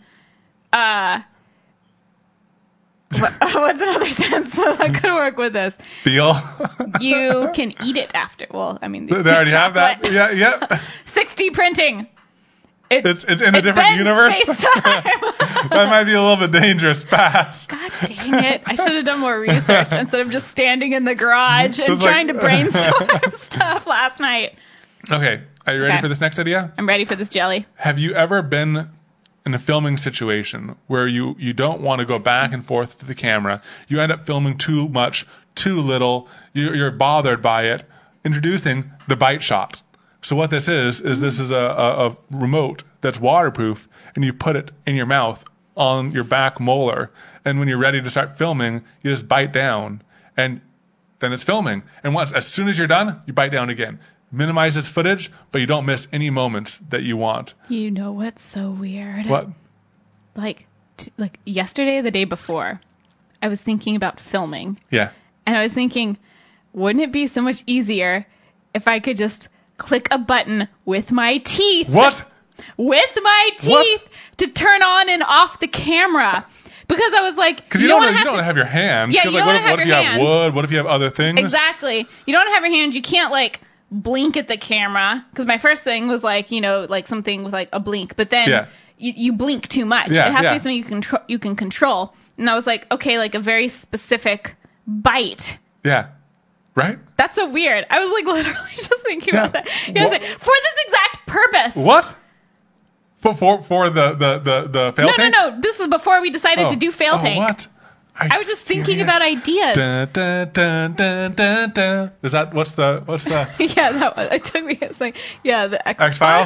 What's another sense that could work with this? Feel. You can eat it after. Well, I mean, They already have that. Yeah, yep. 6D printing. It's in a different universe. Space-time. That might be a little bit dangerous. Pass. God dang it. I should have done more research instead of just standing in the garage and Just trying to brainstorm stuff last night. Okay. Are you ready Okay. for this next idea? I'm ready for this jelly. Have you ever been in a filming situation where you don't want to go back and forth to the camera? You end up filming too much, too little. You're bothered by it. Introducing the bite shot. So what this is this is a remote that's waterproof, and you put it in your mouth on your back molar, and when you're ready to start filming, you just bite down, and then it's filming. And as soon as you're done, you bite down again. Minimizes footage, but you don't miss any moments that you want. You know what's so weird? What? Like yesterday, the day before, I was thinking about filming. Yeah. And I was thinking, wouldn't it be so much easier if I could just click a button with my teeth? What? With my teeth to turn on and off the camera. Because I was like, because you don't have your hands. Yeah, 'Cause, you don't have what if your you hands. have wood? What if you have other things? Exactly. You don't have your hands. You can't blink at the camera. Because my first thing was something with a blink. But then you blink too much. Yeah, it has to be something you can control. And I was like, okay, a very specific bite. Yeah. Right? That's so weird. I was literally just thinking about that. You know, for this exact purpose. What? For the fail tank? No. This was before we decided to do fail tank. What? I was just thinking about ideas. Dun, dun, dun, dun, dun, dun. Is that what's the? Yeah, that was. It took me. It's the X-Files.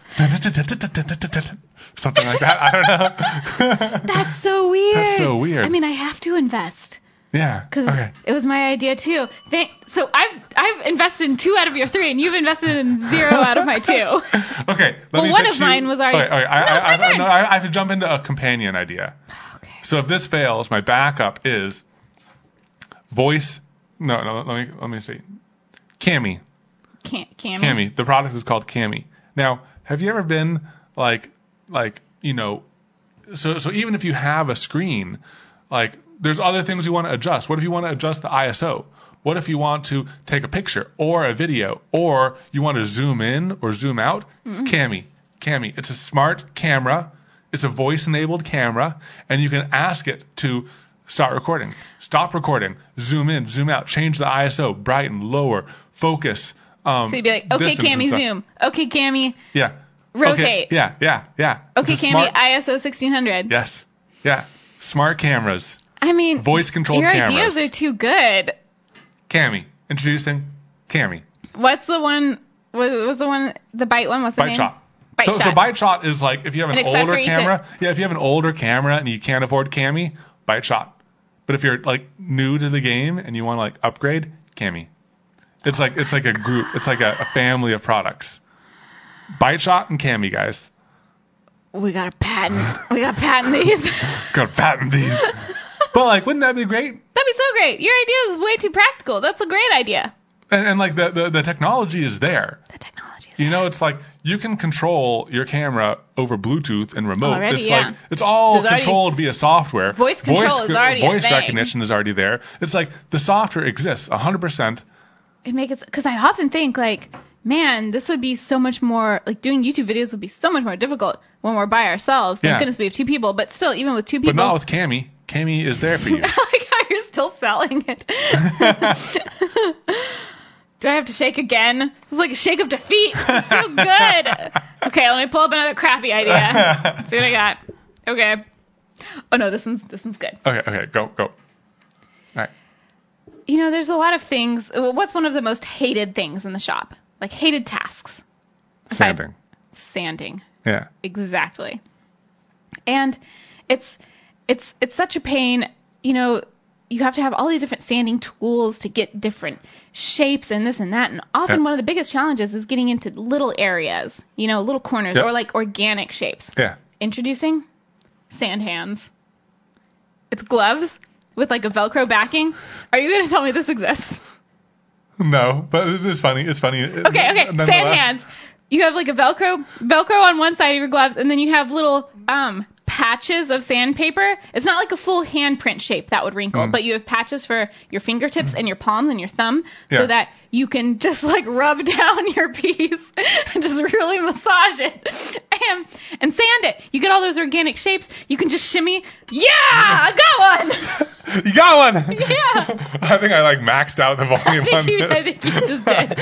Something like that. I don't know. That's so weird. That's so weird. I mean, I have to invest. Yeah. Because it was my idea too. So I've invested in 2 out of your 3, and you've invested in 0 out of my 2. Okay. One of mine was already. Okay. I have to jump into a companion idea. Okay. So if this fails, my backup is voice. No. Let me see. Cami. Cami. The product is called Cami. Now, have you ever been so even if you have a screen, like there's other things you want to adjust. What if you want to adjust the ISO? What if you want to take a picture or a video, or you want to zoom in or zoom out? Cami. It's a smart camera. It's a voice-enabled camera, and you can ask it to start recording, stop recording, zoom in, zoom out, change the ISO, brighten, lower, focus. So you'd be like, okay, Cami, zoom. Okay, Cami, rotate. Okay. Yeah. Okay, Cami, ISO 1600. Yes. Yeah. Smart cameras. I mean, voice-controlled cameras. Your ideas are too good. Cami. Introducing Cami. What's the one? What was the one? The Byte one? What's the name? So Byte Shot is like if you have an older camera. If you have an older camera and you can't afford Cami, Byte Shot. But if you're like new to the game and you want to like upgrade, Cami. It's like a group. It's like a family of products. Byte Shot and Cami, guys. We got to patent. We got to patent these. Got to patent these. But like, wouldn't that be great? That'd be so great. Your idea is way too practical. That's a great idea. And like the technology is there. The technology is there. You know, it's like you can control your camera over Bluetooth and remote. Already, it's like it's all controlled via software. Voice control is already Voice recognition is already there. It's like the software exists 100%. It makes it because I often think like, man, this would be so much more like doing YouTube videos would be so much more difficult when we're by ourselves. Thank goodness we have two people, but still, even with two people. But not with Cami. Cami is there for you. Like how you're still selling it. Do I have to shake again? It's like a shake of defeat. It's so good. Okay, let me pull up another crappy idea. See what I got. Okay. Oh no, this one's good. Okay, go. All right. You know, there's a lot of things. What's one of the most hated things in the shop? Like hated tasks? Sanding. Yeah. Exactly. And it's such a pain, you know, you have to have all these different sanding tools to get different shapes and this and that. And often one of the biggest challenges is getting into little areas, you know, little corners or like organic shapes. Yeah. Introducing Sand Hands. It's gloves with like a Velcro backing. Are you going to tell me this exists? No, but it's funny. It's funny. Okay. Sand Hands. You have like a Velcro on one side of your gloves, and then you have little patches of sandpaper. It's not like a full handprint shape that would wrinkle, but you have patches for your fingertips and your palms and your thumb so that you can just like rub down your piece and just really massage it and sand it. You get all those organic shapes. You can just shimmy. Yeah, I got one. You got one. Yeah. I think I like maxed out the volume on this. I think you just did.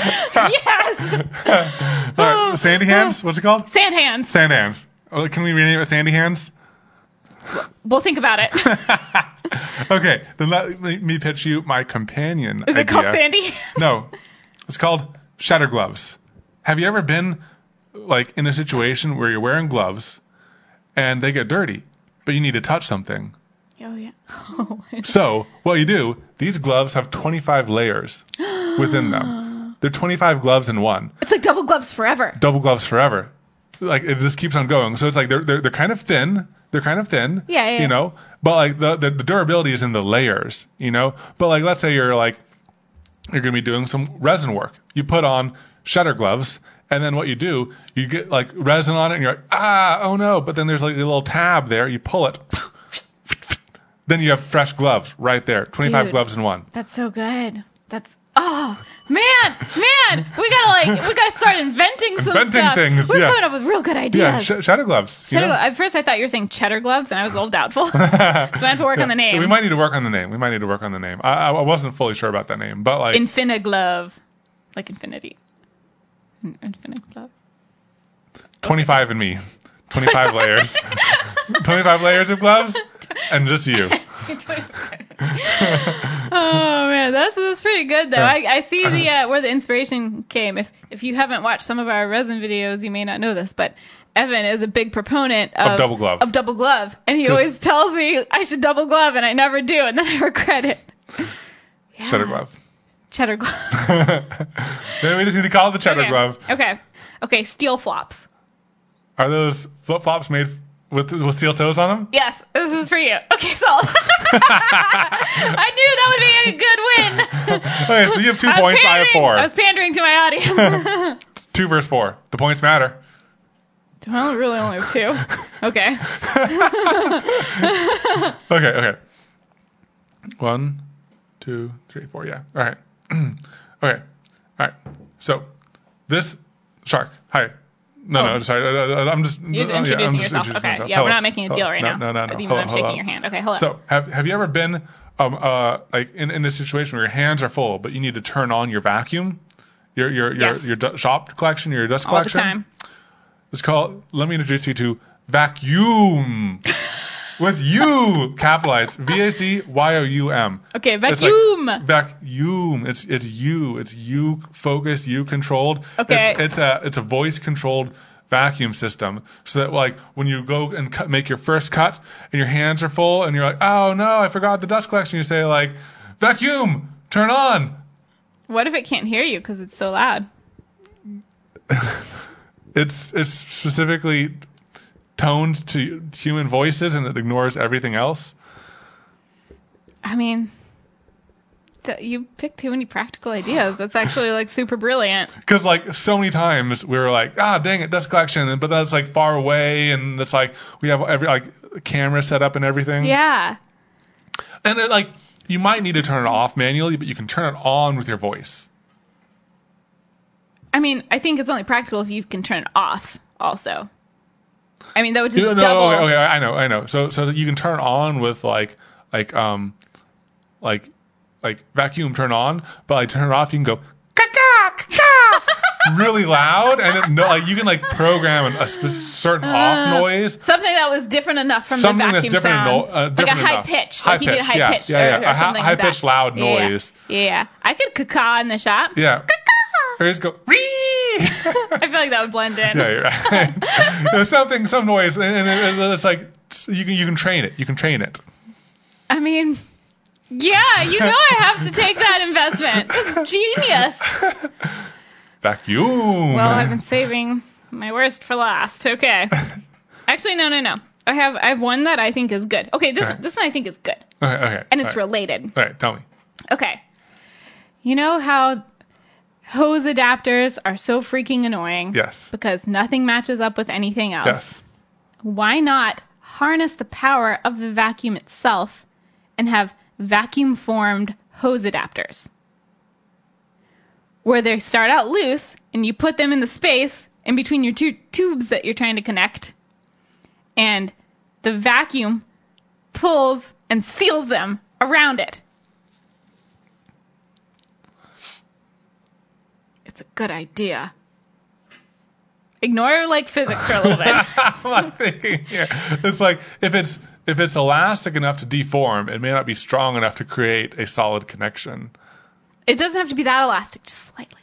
Yes. All right, Sandy Hands? What's it called? Sand Hands. Sand Hands. Can we rename it Sandy Hands? We'll think about it. Okay, then let me pitch you my companion idea. Is it called Sandy Hands? No, it's called Shatter Gloves. Have you ever been like in a situation where you're wearing gloves and they get dirty, but you need to touch something? Oh, yeah. So what you do, these gloves have 25 layers within them. They're 25 gloves in one. It's like double gloves forever. Double gloves forever. Like it just keeps on going. So it's like they're kind of thin. They're kind of thin. Yeah. You know, but like the durability is in the layers. You know, but like let's say you're gonna be doing some resin work. You put on shutter gloves, and then what you do, you get like resin on it, and you're like, oh no. But then there's like a little tab there. You pull it. Then you have fresh gloves right there. 25 gloves in one. That's so good. Oh man, we gotta start inventing some stuff. Things. We're coming up with real good ideas. Yeah, shadow gloves. At first, I thought you were saying cheddar gloves, and I was a little doubtful. So I have to work on the name. We might need to work on the name. I wasn't fully sure about that name, but like Infiniglove, like infinity. Infiniglove. 25 and me. 25 layers. 25 layers of gloves, and just you. Oh man, that's pretty good though. I see where the inspiration came. If you haven't watched some of our resin videos, you may not know this, but Evan is a big proponent of double glove. And he always tells me I should double glove, and I never do, and then I regret it. Yeah. Cheddar glove. Cheddar glove. Then we just need to call it the cheddar glove. Okay. Steel flops. Are those flip flops made with steel toes on them? Yes, this is for you. Okay, so I knew that would be a good win. Okay, so you have 2 points, I have 4. I was pandering to my audience. 2 versus 4. The points matter. Well, really only have 2. Okay. Okay. 1, 2, 3, 4. Yeah. All right. Okay. All right. So this shark. Hi. No, sorry. I'm just. You're just introducing yourself. Okay. Myself. Yeah, we're not making a deal right now. No. Even though I'm shaking your hand. Okay, hello. So have you ever been like in a situation where your hands are full, but you need to turn on your vacuum, your shop collection, your dust collection? All the time. It's called. Let me introduce you to vacuum. With you capitalized, VACYOUM. Okay, vacuum. It's like vacuum. It's you. It's you focused, you controlled. Okay. It's a voice controlled vacuum system, so that like when you go and make your first cut and your hands are full and you're like, oh no, I forgot the dust collection. You say like, vacuum, turn on. What if it can't hear you because it's so loud? It's specifically toned to human voices and it ignores everything else. I mean, you picked too many practical ideas. That's actually like super brilliant. Because like so many times we were like, dang it, dust collection, but that's like far away, and it's like we have every like camera set up and everything. Yeah. And it, like you might need to turn it off manually, but you can turn it on with your voice. I mean, I think it's only practical if you can turn it off also. I mean, that would just double. Okay, I know. So you can turn it on with like vacuum turn on, but like turn it off, you can go really loud, and you can like program a certain off noise. Something that was different enough from the vacuum sound. Like a high pitch. Like you did high pitch. Yeah. Or something high like pitched loud noise. Yeah. I could caca in the shop. Yeah. Or just go ree. I feel like that would blend in. Yeah, you're right. There's some noise, and it's like you can train it. You can train it. I mean, yeah, I have to take that investment. It's genius. Vacuum. Well, I've been saving my worst for last. Okay. Actually, no. I have one that I think is good. Okay, this one I think is good. Okay. And it's related. All right, tell me. Okay. You know how hose adapters are so freaking annoying? Yes. Because nothing matches up with anything else. Yes. Why not harness the power of the vacuum itself and have vacuum-formed hose adapters? Where they start out loose and you put them in the space in between your two tubes that you're trying to connect, and the vacuum pulls and seals them around it. It's a good idea. Ignore like physics for a little bit. I'm thinking here. It's like if it's elastic enough to deform, it may not be strong enough to create a solid connection. It doesn't have to be that elastic, just slightly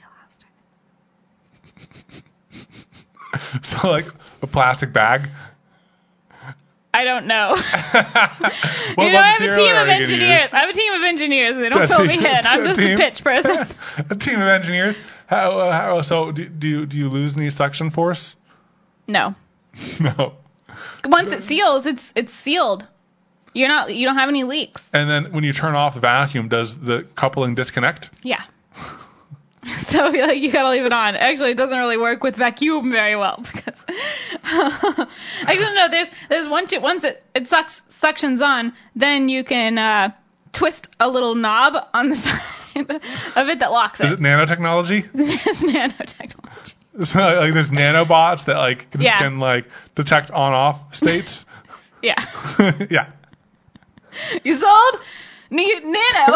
elastic. So like a plastic bag? I don't know. I have a team of engineers. They don't fill me in. I'm just the pitch person. A team of engineers? So do you lose any suction force? No. No. Once it seals, it's sealed. You don't have any leaks. And then when you turn off the vacuum, does the coupling disconnect? Yeah. So you gotta leave it on. Actually, it doesn't really work with vacuum very well because actually no. There's once it suctions on, then you can twist a little knob on the side of it that locks it. Is it nanotechnology? It's nanotechnology. So like there's nanobots that can like detect on-off states. Yeah. Yeah. You sold nano.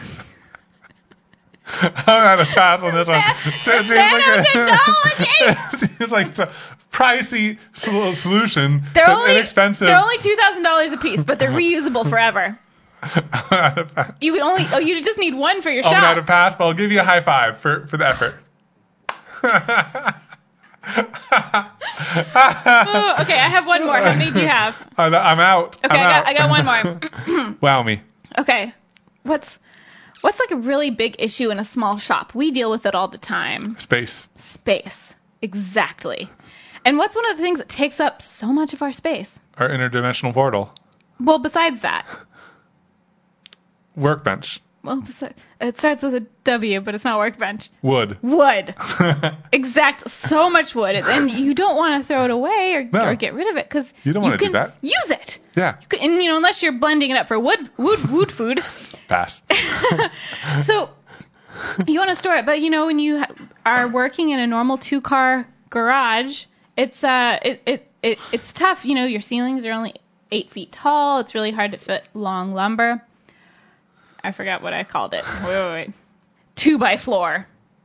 I'm out of pass on this one. Nanotechnology! It's like a pricey solution. Inexpensive. They're only $2,000 a piece, but they're reusable forever. I'm out of pass. You just need one for your shop. I'm out of pass, but I'll give you a high five for the effort. Okay, I have one more. How many do you have? I'm out. Okay, I got one more. Wow me. Okay. What's like a really big issue in a small shop? We deal with it all the time. Space. Exactly. And what's one of the things that takes up so much of our space? Our interdimensional portal. Well, besides that. Workbench. Well, it starts with a W, but it's not workbench. Wood. Exact. So much wood. And you don't want to throw it away or get rid of it because you don't want to do that. Use it. Yeah. And, unless you're blending it up for wood food. Pass. So you want to store it. But, when you are working in a normal 2-car garage, it's tough. Your ceilings are only 8 feet tall. It's really hard to fit long lumber. I forgot what I called it. Wait. 2x4.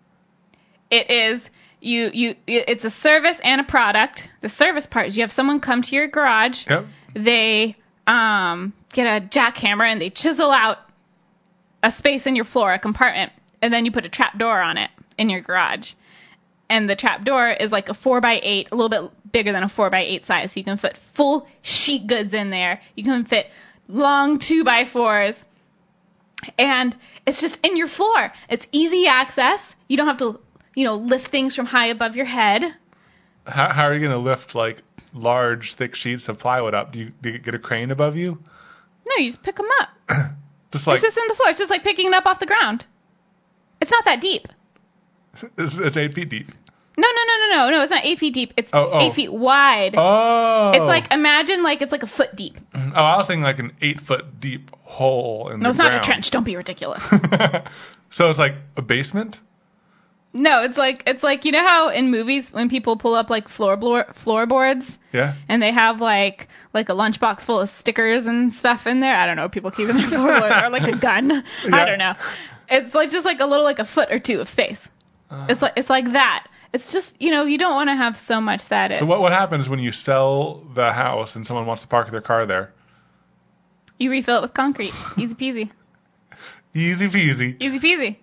It is it's a service and a product. The service part is you have someone come to your garage. Yep. They get a jackhammer and they chisel out a space in your floor, a compartment, and then you put a trap door on it in your garage. And the trap door is like a 4x8, a little bit bigger than a 4x8 size. So you can fit full sheet goods in there. You can fit long 2x4s. And it's just in your floor. It's easy access. You don't have to, lift things from high above your head. How are you going to lift, like, large, thick sheets of plywood up? Do you get a crane above you? No, you just pick them up. It's just in the floor. It's just like picking it up off the ground. It's not that deep. It's 8 feet deep. No. It's not 8 feet deep. It's 8 feet wide. Oh. It's like, imagine like it's like a foot deep. Oh, I was thinking like an 8 foot deep hole in the ground. No, it's not a trench. Don't be ridiculous. So it's like a basement? No, it's like how in movies when people pull up like floorboards. Yeah. And they have like a lunchbox full of stickers and stuff in there. I don't know. People keep in their floorboards or like a gun. Yeah. I don't know. It's like just like a little like a foot or two of space. It's like that. It's just, you don't want to have so much that it's... So what happens when you sell the house and someone wants to park their car there? You refill it with concrete. Easy peasy. Easy peasy. Easy peasy.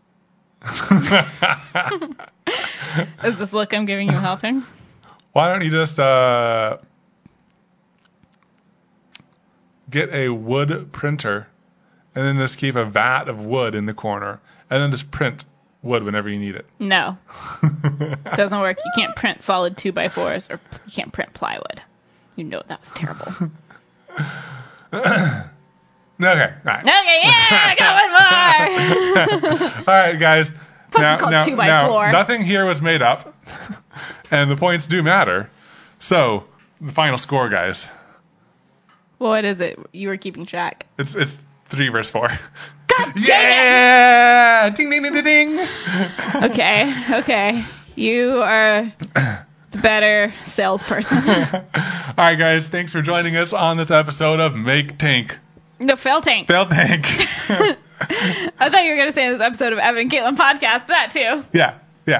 Is this look I'm giving you helping? Why don't you just get a wood printer and then just keep a vat of wood in the corner and then just print wood whenever you need it? No. It doesn't work. You can't print solid 2x4s or you can't print plywood. That was terrible. Okay, all right. Okay, yeah, I got one more. All right, guys. Plus it's called 2x4. Nothing here was made up, and the points do matter. So, the final score, guys. What is it? You were keeping track. It's 3 versus 4. God dang yeah! Ding, ding, ding, ding, ding. Okay. You are the better salesperson. All right, guys. Thanks for joining us on this episode of Make Tank. No, Fail Tank. Fail Tank. I thought you were going to say this episode of Evan and Caitlin podcast, but that too. Yeah.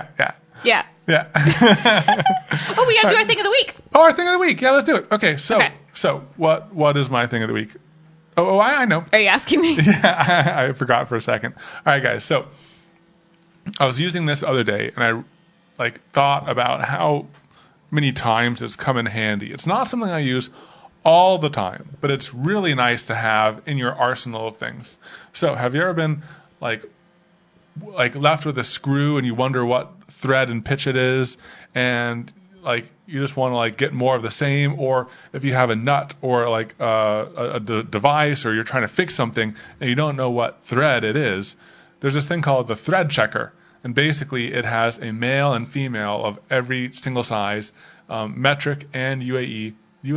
Oh, we got to do our thing of the week. Oh, our thing of the week. Yeah, let's do it. Okay, so what is my thing of the week? Oh, I know. Are you asking me? Yeah, I forgot for a second. All right, guys. So I was using this other day, and I thought about how many times it's come in handy. It's not something I use all the time, but it's really nice to have in your arsenal of things. So have you ever been like left with a screw and you wonder what thread and pitch it is, and you just want to get more of the same, or if you have a nut or a device, or you're trying to fix something and you don't know what thread it is, there's this thing called the thread checker, and basically it has a male and female of every single size, metric and UAE.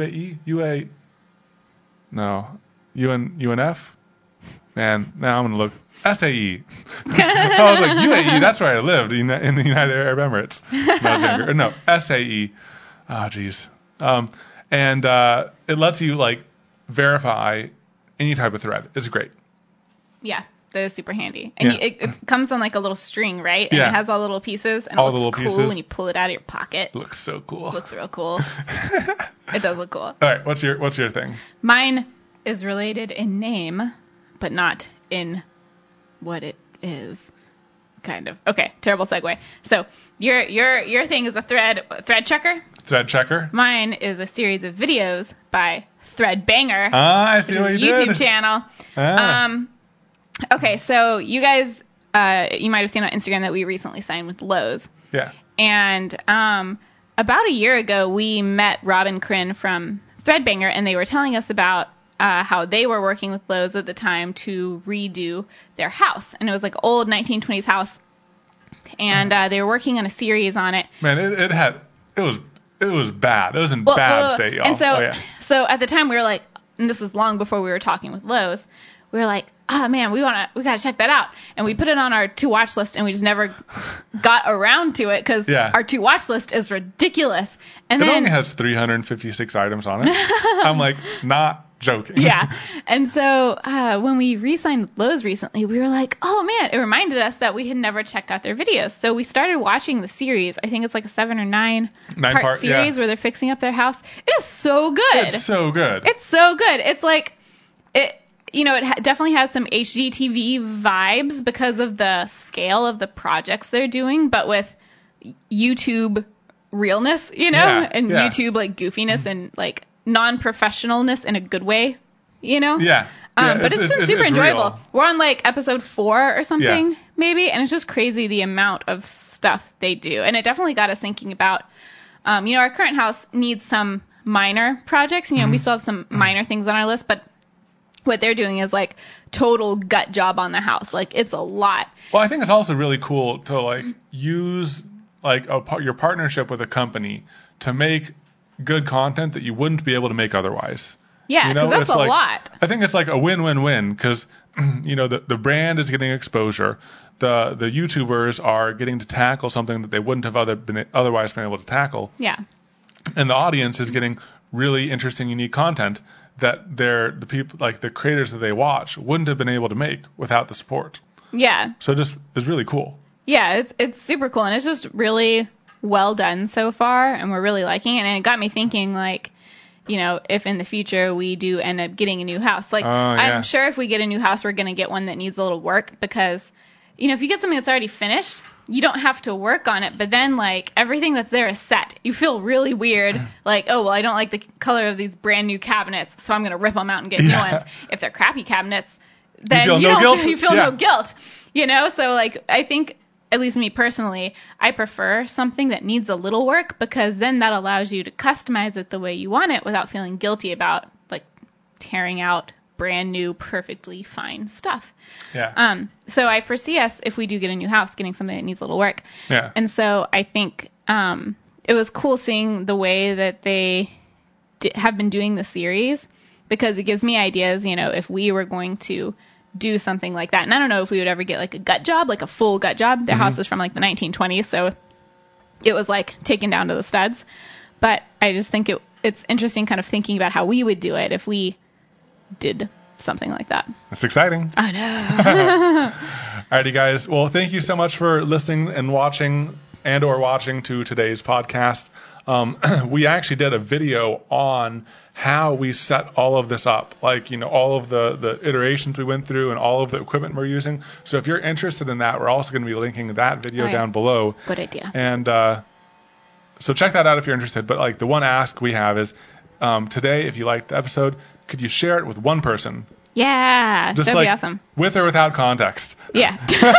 UNF? Man, now I'm going to look. SAE. I was like, UAE, that's where I lived, in the United Arab Emirates. When I was younger. No, SAE. Oh, jeez. And it lets you, verify any type of thread. It's great. Yeah, that is super handy. And it comes on, a little string, right? And yeah. It has all the little pieces. And all it looks the cool pieces. when you pull it out of your pocket. It looks so cool. It looks real cool. It does look cool. All right, what's your thing? Mine is related in name, but not in what it is. Kind of. Okay, terrible segue. So your thing is a thread checker. Thread checker. Mine is a series of videos by Threadbanger. Ah, I see what you did. YouTube channel. Ah. Okay, so you guys, you might have seen on Instagram that we recently signed with Lowe's. Yeah. And about a year ago, we met Rob and Corinne from Threadbanger, and they were telling us about how they were working with Lowe's at the time to redo their house. And it was like old 1920s house. And they were working on a series on it. Man, it was bad. It was in bad state, y'all. And so at the time we were like, and this is long before we were talking with Lowe's, we were like, oh man, we gotta check that out. And we put it on our to watch list, and we just never got around to it because our to watch list is ridiculous. And it then only has 356 items on it. I'm like, not joking. Yeah. And so when we re-signed Lowe's recently, we were like, oh man, it reminded us that we had never checked out their videos. So we started watching the series. I think it's like a 7 or 9 part series where they're fixing up their house. It is so good. It's so good. It's so good. It's like, it definitely has some HGTV vibes because of the scale of the projects they're doing, but with YouTube realness, and YouTube like goofiness and like non-professionalness in a good way, Yeah. But it's been super enjoyable. Real. We're on like episode 4 or something, maybe, and it's just crazy the amount of stuff they do. And it definitely got us thinking about, our current house needs some minor projects. We still have some minor things on our list, but what they're doing is like total gut job on the house. Like it's a lot. Well, I think it's also really cool to like use like your partnership with a company to make good content that you wouldn't be able to make otherwise. Yeah, because that's a lot. I think it's like a win-win-win because, the brand is getting exposure. The YouTubers are getting to tackle something that they wouldn't have otherwise been able to tackle. Yeah. And the audience is getting really interesting, unique content that the people, like the creators that they watch, wouldn't have been able to make without the support. Yeah. So it just is really cool. Yeah, it's super cool, and it's just really well done so far, and we're really liking it. And it got me thinking, like, if in the future we do end up getting a new house, like I'm sure if we get a new house, we're going to get one that needs a little work because, if you get something that's already finished, you don't have to work on it. But then, like, everything that's there is set. You feel really weird. Like, oh, well, I don't like the color of these brand new cabinets, so I'm going to rip them out and get new ones. If they're crappy cabinets, then you feel no guilt. So, like, I think, at least me personally, I prefer something that needs a little work because then that allows you to customize it the way you want it without feeling guilty about, like, tearing out brand new, perfectly fine stuff. Yeah. So I foresee us, if we do get a new house, getting something that needs a little work. Yeah. And so I think it was cool seeing the way that they have been doing the series because it gives me ideas, if we were going to do something like that. And I don't know if we would ever get like a gut job, like a full gut job. Their house is from like the 1920s, so it was like taken down to the studs. But I just think it's interesting kind of thinking about how we would do it if we did something like that. It's exciting. I know. Alrighty, guys. Well, thank you so much for listening and watching to today's podcast. We actually did a video on how we set all of this up, like, all of the iterations we went through and all of the equipment we're using. So if you're interested in that, we're also going to be linking that video down below. Good idea. And so check that out if you're interested. But like the one ask we have is today, if you liked the episode, could you share it with one person? Yeah, just that'd like, be awesome. With or without context. Yeah.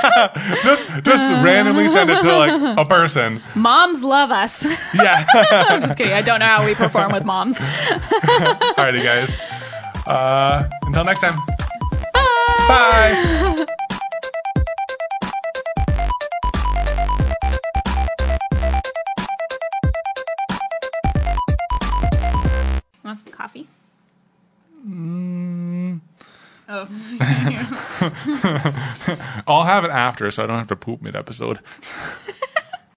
just randomly send it to like a person. Moms love us. Yeah. I'm just kidding. I don't know how we perform with moms. Alrighty, guys. Until next time. Bye. Bye. Want some coffee? Oh. I'll have it after, so I don't have to poop mid-episode.